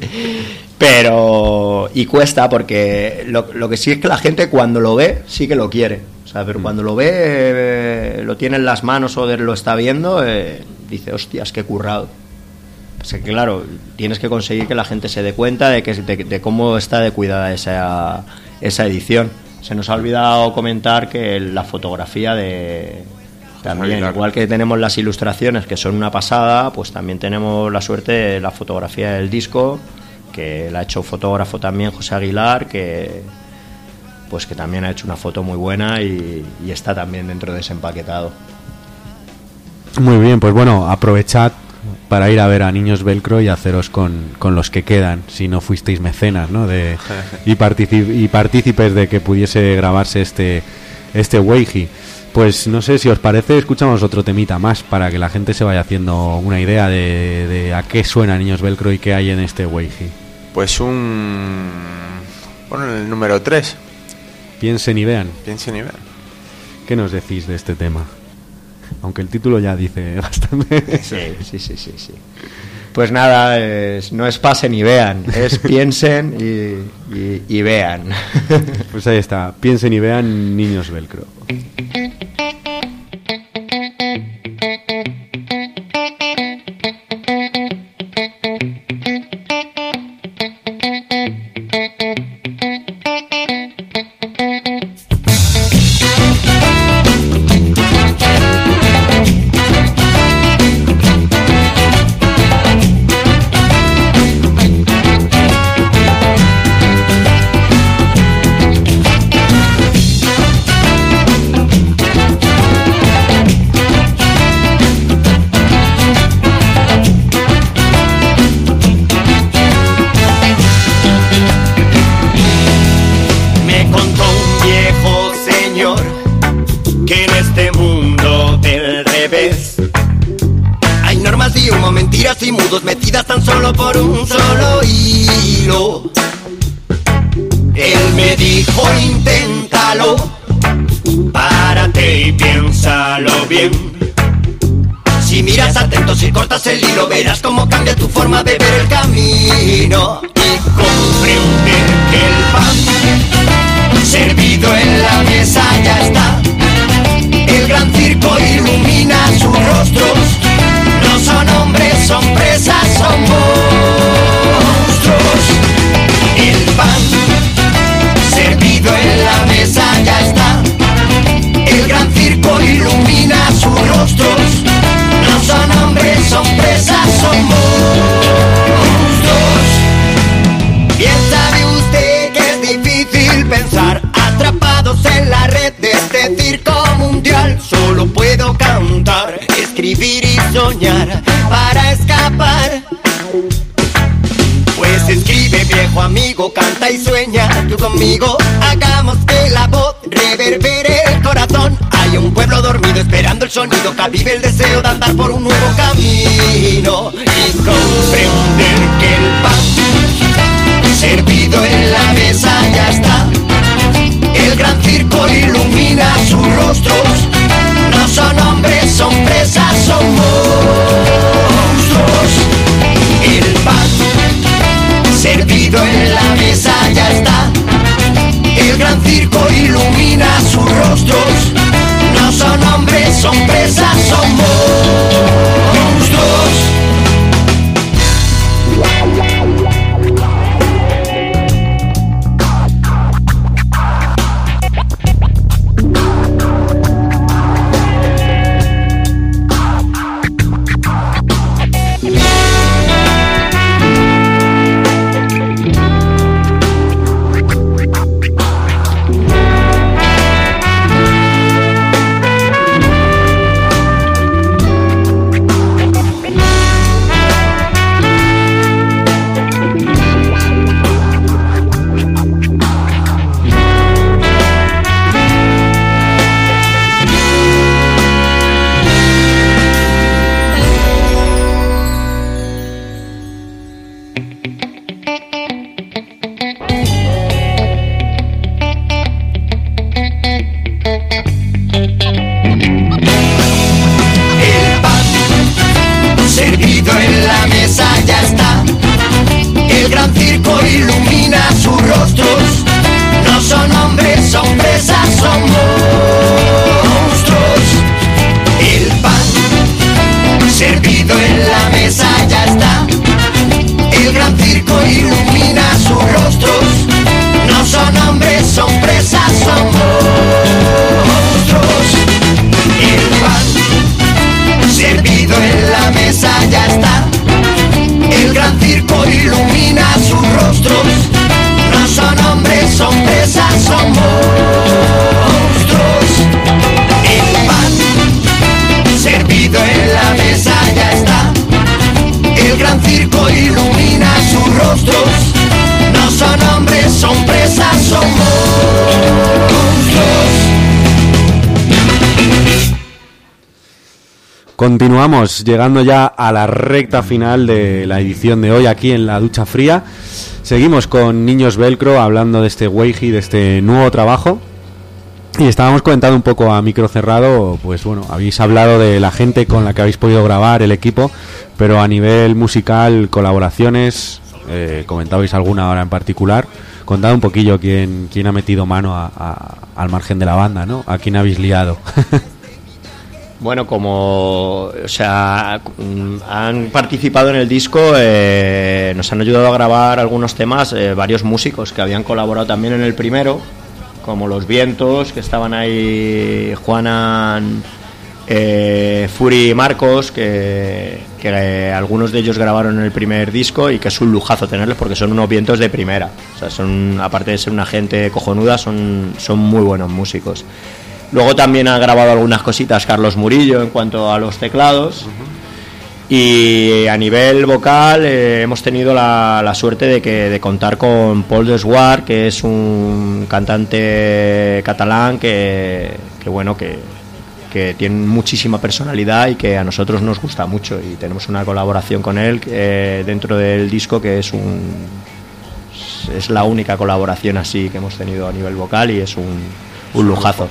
Pero, y cuesta porque lo, lo que sí es que la gente cuando lo ve, sí que lo quiere. O sea, pero cuando lo ve, eh, lo tiene en las manos o lo está viendo, eh, dice, hostias, qué currado. Pues que claro, tienes que conseguir que la gente se dé cuenta de que de, de cómo está de cuidada esa, esa edición. Se nos ha olvidado comentar que la fotografía de también, Aguilar. igual que tenemos las ilustraciones que son una pasada, pues también tenemos la suerte de la fotografía del disco, que la ha hecho un fotógrafo también, José Aguilar, que pues que también ha hecho una foto muy buena y, y está también dentro de ese empaquetado. Muy bien, pues bueno, aprovechad para ir a ver a Niños Velcro y haceros con, con los que quedan, si no fuisteis mecenas, ¿no? De, y, partici- y partícipes de que pudiese grabarse este este Weiji. Pues no sé si os parece, escuchamos otro temita más para que la gente se vaya haciendo una idea de, de a qué suena Niños Velcro y qué hay en este Weiji. pues un bueno, el número tres, Piensen y vean. piensen y vean. ¿Qué nos decís de este tema? Aunque el título ya dice bastante. Sí, sí, sí, sí, sí. Pues nada, es, no es pasen y vean, es piensen y, y, y vean. Pues ahí está, piensen y vean Niños Velcro. Y mudos metidas tan solo por un solo hilo. Él me dijo inténtalo, párate y piénsalo bien. Si miras atento, si cortas el hilo, verás cómo cambia tu forma de ver el camino. Y comprender que el pan servido en la mesa ya está. El gran circo ilumina sus rostros. No son hombres, son presas, son monstruos. El pan servido en la mesa ya está. El gran circo ilumina sus rostros. No son hombres, son presas, son monstruos. Bien sabe usted que es difícil pensar, atrapados en la red de este circo mundial. Solo puedo cantar, escribir y soñar para escapar. Pues escribe, viejo amigo, canta y sueña tú conmigo. Hagamos que la voz reverbere el corazón. Hay un pueblo dormido esperando el sonido que avive el deseo de andar por un nuevo camino. Y comprender que el pan servido en la mesa ya está. El gran circo ilumina sus rostros. No son hombres, son presas, son monstruos. El pan servido en la mesa ya está. El gran circo ilumina sus rostros. No son hombres, son presas, son monstruos. Continuamos llegando ya a la recta final de la edición de hoy aquí en La Ducha Fría. Seguimos con Niños Velcro hablando de este Weiji, de este nuevo trabajo. Y estábamos comentando un poco a micro cerrado, pues bueno, habéis hablado de la gente con la que habéis podido grabar, el equipo, pero a nivel musical, colaboraciones, eh, comentabais alguna ahora en particular. Contad un poquillo quién, quién ha metido mano a, a, al margen de la banda, ¿no? ¿A quién habéis liado? Bueno, como, o sea, han participado en el disco, eh, nos han ayudado a grabar algunos temas, eh, varios músicos que habían colaborado también en el primero, como Los Vientos, que estaban ahí Juanan, eh, Furi y Marcos, que, que eh, algunos de ellos grabaron en el primer disco y que es un lujazo tenerlos porque son unos vientos de primera. O sea, son, aparte de ser una gente cojonuda, son, son muy buenos músicos. Luego también ha grabado algunas cositas Carlos Murillo en cuanto a los teclados. Uh-huh. Y a nivel vocal eh, hemos tenido la, la suerte de que de contar con Paul Desguard, que es un cantante catalán que, que bueno que, que tiene muchísima personalidad y que a nosotros nos gusta mucho, y tenemos una colaboración con él eh, dentro del disco que es un es la única colaboración así que hemos tenido a nivel vocal y es un, un lujazo.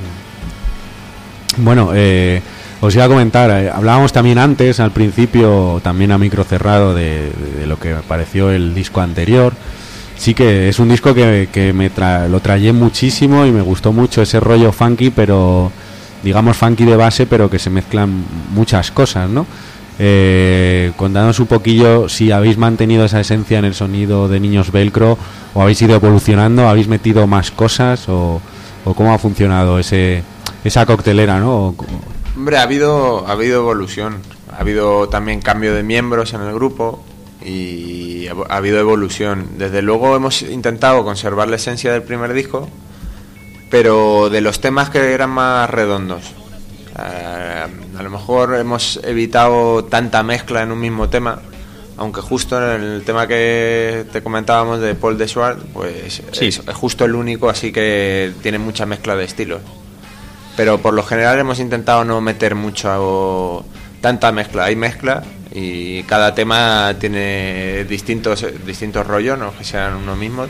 Bueno, eh, os iba a comentar, eh, hablábamos también antes, al principio, también a micro cerrado, de, de, de lo que me pareció el disco anterior. Sí que es un disco que, que me tra- lo traía muchísimo y me gustó mucho ese rollo funky, pero digamos funky de base, pero que se mezclan muchas cosas, ¿no? Eh, contadnos un poquillo si habéis mantenido esa esencia en el sonido de Niños Velcro o habéis ido evolucionando, habéis metido más cosas o, o cómo ha funcionado ese... esa coctelera, ¿no? Hombre, ha habido ha habido evolución, ha habido también cambio de miembros en el grupo y ha habido evolución. Desde luego hemos intentado conservar la esencia del primer disco, pero de los temas que eran más redondos. Eh, a lo mejor hemos evitado tanta mezcla en un mismo tema, aunque justo en el tema que te comentábamos de Paul Desguard, pues sí, es, es justo el único, así que tiene mucha mezcla de estilos. Pero por lo general hemos intentado no meter mucho o tanta mezcla. Hay mezcla y cada tema tiene distintos distintos rollos, no que sean uno mismo,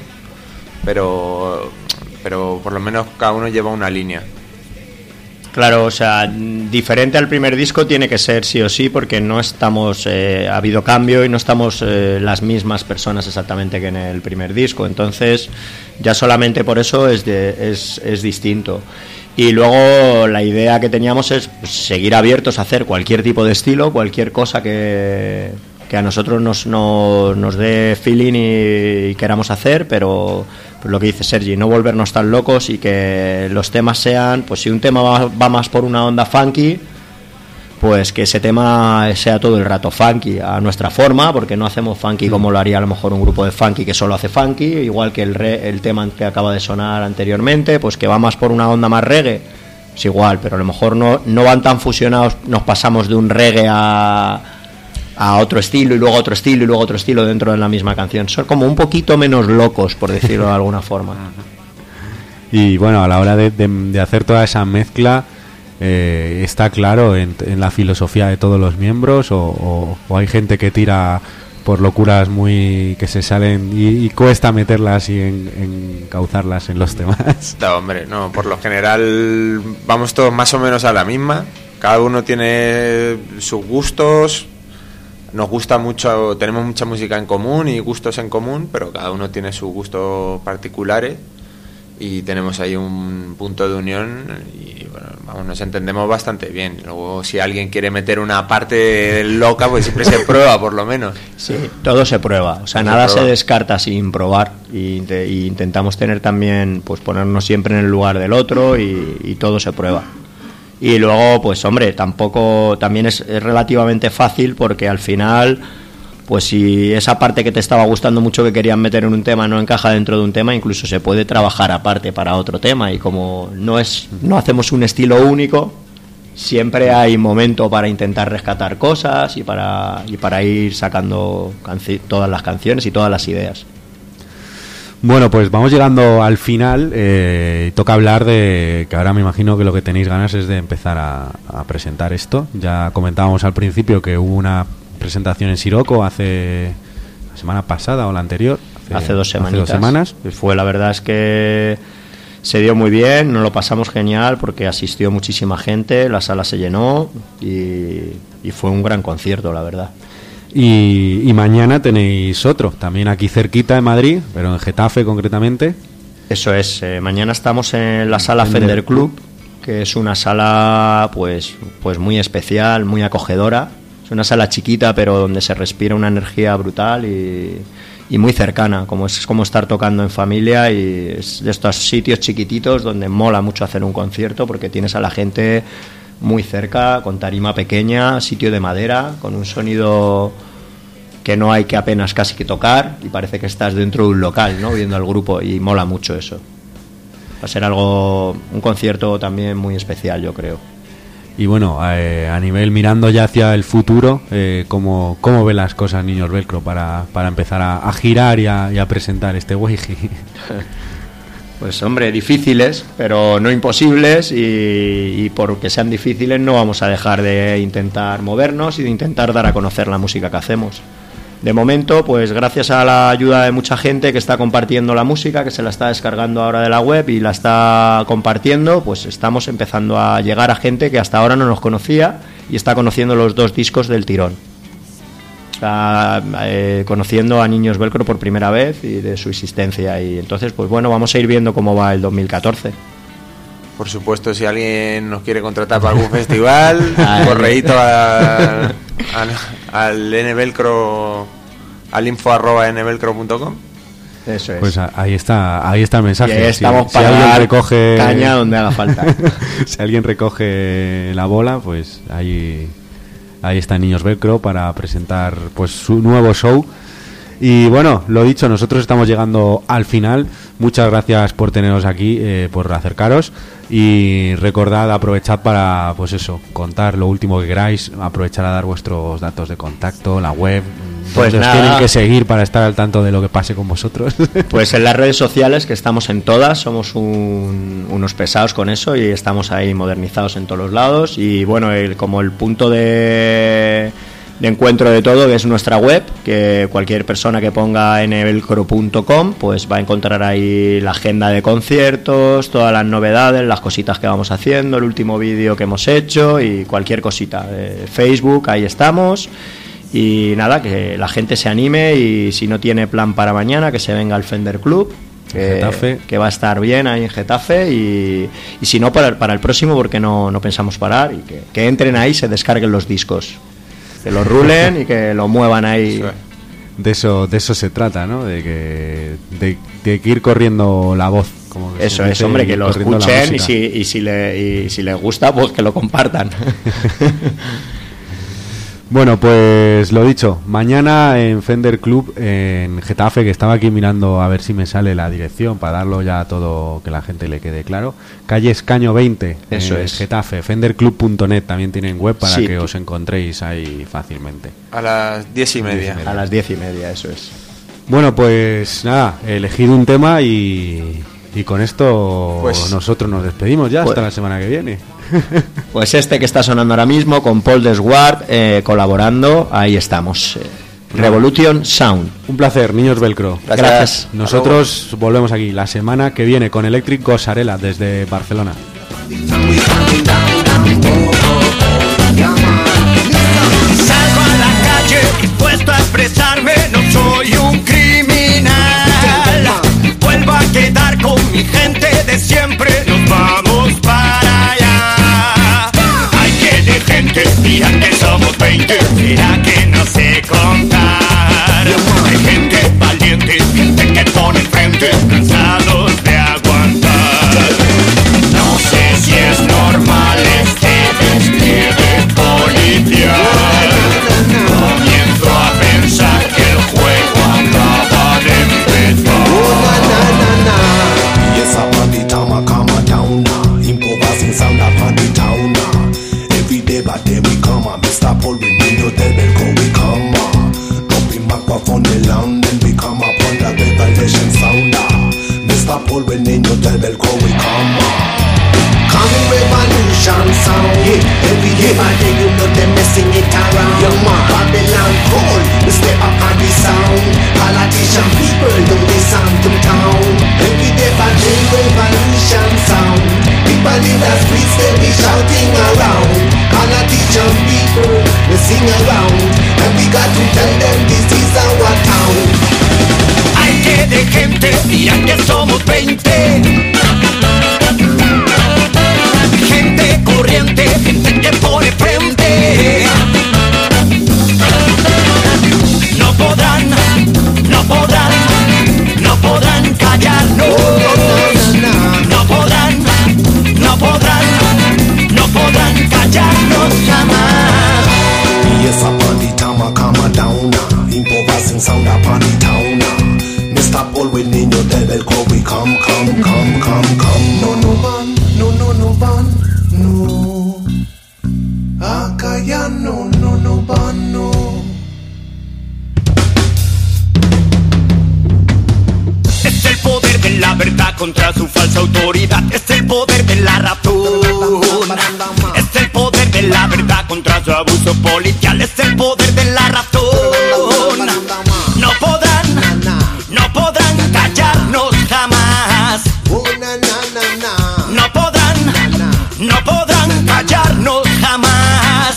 pero pero por lo menos cada uno lleva una línea. Claro, o sea, diferente al primer disco tiene que ser sí o sí, porque no estamos, eh, ha habido cambio y no estamos eh, las mismas personas exactamente que en el primer disco, entonces ya solamente por eso es de, es, es distinto. Y luego la idea que teníamos es pues, seguir abiertos a hacer cualquier tipo de estilo, cualquier cosa que, que a nosotros nos, no, nos dé feeling y, y queramos hacer, pero pues lo que dice Sergi, no volvernos tan locos y que los temas sean, pues si un tema va, va más por una onda funky, pues que ese tema sea todo el rato funky a nuestra forma, porque no hacemos funky como lo haría a lo mejor un grupo de funky que solo hace funky, igual que el, re, el tema que acaba de sonar anteriormente, pues que va más por una onda más reggae, es igual, pero a lo mejor no, no van tan fusionados, nos pasamos de un reggae a, a otro estilo y luego otro estilo y luego otro estilo dentro de la misma canción, son como un poquito menos locos, por decirlo de alguna forma. Y bueno, a la hora de, de, de hacer toda esa mezcla, Eh, ¿está claro en, en la filosofía de todos los miembros o, o, o hay gente que tira por locuras muy que se salen y, y cuesta meterlas y en, encauzarlas en los temas? No, hombre, no, por lo general vamos todos más o menos a la misma, cada uno tiene sus gustos, nos gusta mucho, tenemos mucha música en común y gustos en común, pero cada uno tiene sus gustos particulares y tenemos ahí un punto de unión y bueno, vamos, nos entendemos bastante bien. Luego si alguien quiere meter una parte loca, pues siempre se prueba por lo menos. Sí, todo se prueba, o sea, se nada prueba. se descarta sin probar y, te, y intentamos tener también, pues ponernos siempre en el lugar del otro y, y todo se prueba. Y luego, pues hombre, tampoco, también es, es relativamente fácil porque al final, pues si esa parte que te estaba gustando mucho que querían meter en un tema no encaja dentro de un tema, incluso se puede trabajar aparte para otro tema, y como no es no hacemos un estilo único, siempre hay momento para intentar rescatar cosas y para y para ir sacando canci- todas las canciones y todas las ideas. Bueno, pues vamos llegando al final. Eh, toca hablar de que ahora me imagino que lo que tenéis ganas es de empezar a, a presentar esto. Ya comentábamos al principio que hubo una presentación en Siroco hace la semana pasada o la anterior. Hace, hace dos semanitas. Hace dos semanas. Fue, la verdad es que se dio muy bien, nos lo pasamos genial porque asistió muchísima gente, la sala se llenó y, y fue un gran concierto, la verdad. Y, y mañana tenéis otro, también aquí cerquita en Madrid, pero en Getafe concretamente. Eso es, eh, mañana estamos en la sala Fender Club, que es una sala pues, pues muy especial, muy acogedora. Es una sala chiquita, pero donde se respira una energía brutal y, y muy cercana, como es como estar tocando en familia, y es de estos sitios chiquititos donde mola mucho hacer un concierto porque tienes a la gente muy cerca, con tarima pequeña, sitio de madera, con un sonido que no hay que apenas casi que tocar y parece que estás dentro de un local, ¿no?, viendo al grupo, y mola mucho eso. Va a ser algo, un concierto también muy especial, yo creo. Y bueno, eh, a nivel mirando ya hacia el futuro, eh, ¿cómo, ¿cómo ve las cosas Niños Velcro para, para empezar a, a girar y a, y a presentar este Weiji? Pues hombre, difíciles, pero no imposibles, y, y porque sean difíciles no vamos a dejar de intentar movernos y de intentar dar a conocer la música que hacemos. De momento, pues gracias a la ayuda de mucha gente que está compartiendo la música, que se la está descargando ahora de la web y la está compartiendo, pues estamos empezando a llegar a gente que hasta ahora no nos conocía y está conociendo los dos discos del tirón. Está eh, conociendo a Niños Velcro por primera vez y de su existencia, y entonces pues bueno, vamos a ir viendo cómo va el dos mil catorce. Por supuesto, si alguien nos quiere contratar para algún festival, correíto al, al, al nvelcro, al info arroba nvelcro punto com. Eso es. Pues a, ahí está, ahí está el mensaje. Y ahí estamos si, para si alguien dar recoge caña donde haga falta. Si alguien recoge la bola, pues ahí ahí está Niños Velcro para presentar pues su nuevo show. Y bueno, lo dicho, nosotros estamos llegando al final. Muchas gracias por teneros aquí, eh, por acercaros, y recordad, aprovechad para, pues eso, contar lo último que queráis, aprovechar a dar vuestros datos de contacto, la web, pues donde os nada, tienen que seguir para estar al tanto de lo que pase con vosotros. Pues en las redes sociales, que estamos en todas, somos un, unos pesados con eso y estamos ahí modernizados en todos los lados. Y bueno, el, como el punto de... de encuentro de todo, que es nuestra web, que cualquier persona que ponga nvelcro punto com pues va a encontrar ahí la agenda de conciertos, todas las novedades, las cositas que vamos haciendo, el último vídeo que hemos hecho y cualquier cosita. Eh, Facebook, ahí estamos. Y nada, que la gente se anime, y si no tiene plan para mañana, que se venga al Fender Club, que, Getafe. que va a estar bien ahí en Getafe, y, y si no, para, para el próximo, porque no, no pensamos parar, y que, que entren ahí, se descarguen los discos, que lo rulen y que lo muevan ahí. De eso, de eso se trata, ¿no? De que, de, de que ir corriendo la voz. Como que Eso se es, dice, hombre, que ir lo corriendo la escuchen, y música. si, y, si le, y si les gusta, pues que lo compartan. Bueno, pues lo dicho, mañana en Fender Club en Getafe, que estaba aquí mirando a ver si me sale la dirección para darlo ya todo, que la gente le quede claro. Calle Escaño veinte, Eso en es. Getafe, fender club punto net, también tienen web para Sí. que os encontréis ahí fácilmente. A las diez y media. A las diez y media, eso es. Bueno, pues nada, elegid un tema y, y con esto Pues- nosotros nos despedimos ya hasta Pues- la semana que viene. Pues este que está sonando ahora mismo, con Paul Desguard eh, colaborando, ahí estamos. Eh, Revolution Sound. Un placer, Niños Velcro. Gracias. Nosotros volvemos aquí la semana que viene con Electric Gosarela desde Barcelona. Salgo a la calle dispuesto a expresarme, no soy un criminal. Vuelvo a quedar con mi gente de siempre, nos vamos para allá. Hay que de gente, mira que somos veinte, mira que no sé contar. Hay gente valiente, gente que pone frente, cansados de aguantar. No sé si es normal este despliegue policial. Comienzo a pensar que el juego acaba de empezar. Yes, up on the town, I calm her down now. Improvising sound up on the town now. Every day by day we come on. Mister Paul, we need your devil, go we come on. Dropping microphone the land, then we come up on the revelation sound now. Mister Paul, we need your devil, go we come on. Coming revolution sound, yeah. Every day by day you know them messing it around. Yeah, man. Babylon cool, we step up on the sound. Politician people know they sound to town. Every day by day revolution sound. People in the streets they be shouting around. Politician people, we messing around, and we got to tell them this is our town. Hay que de gente, mira que somos veinte. Gente corriente, gente que pone frente. No podrán, no podrán, no podrán callarnos. No podrán, no podrán, no podrán callarnos jamás. Yes, upon the town, I calm down. Improvising sound upon the town. Mister Paul, we need your devil, call we come, come, come, come, come. No, no van, no, no, no van, no. Acá ya no, no, no van, no. Es el poder de la verdad contra su falsa autoridad. Es el poder de la razón. Es el poder de la verdad contra su abuso policial. Es el poder de la razón. No podrán, no podrán callarnos jamás. No podrán, no podrán callarnos jamás.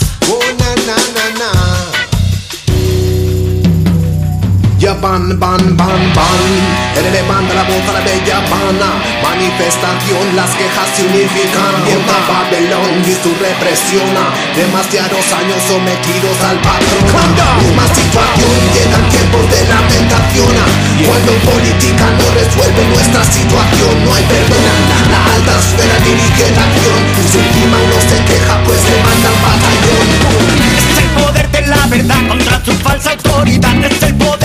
Ya van, van, van, van. El elevando la voz a la bella Habana. Manifestación, las quejas se unifican. Mientras Babylon y su represión. Demasiados años sometidos al patrón. Misma situación, llegan tiempos de lamentación. Cuando en política no resuelve nuestra situación, no hay perdón. La alta esfera dirige la acción. Y si encima uno se queja, pues le mandan batallón. Es el poder de la verdad contra su falsa autoridad. Es el poder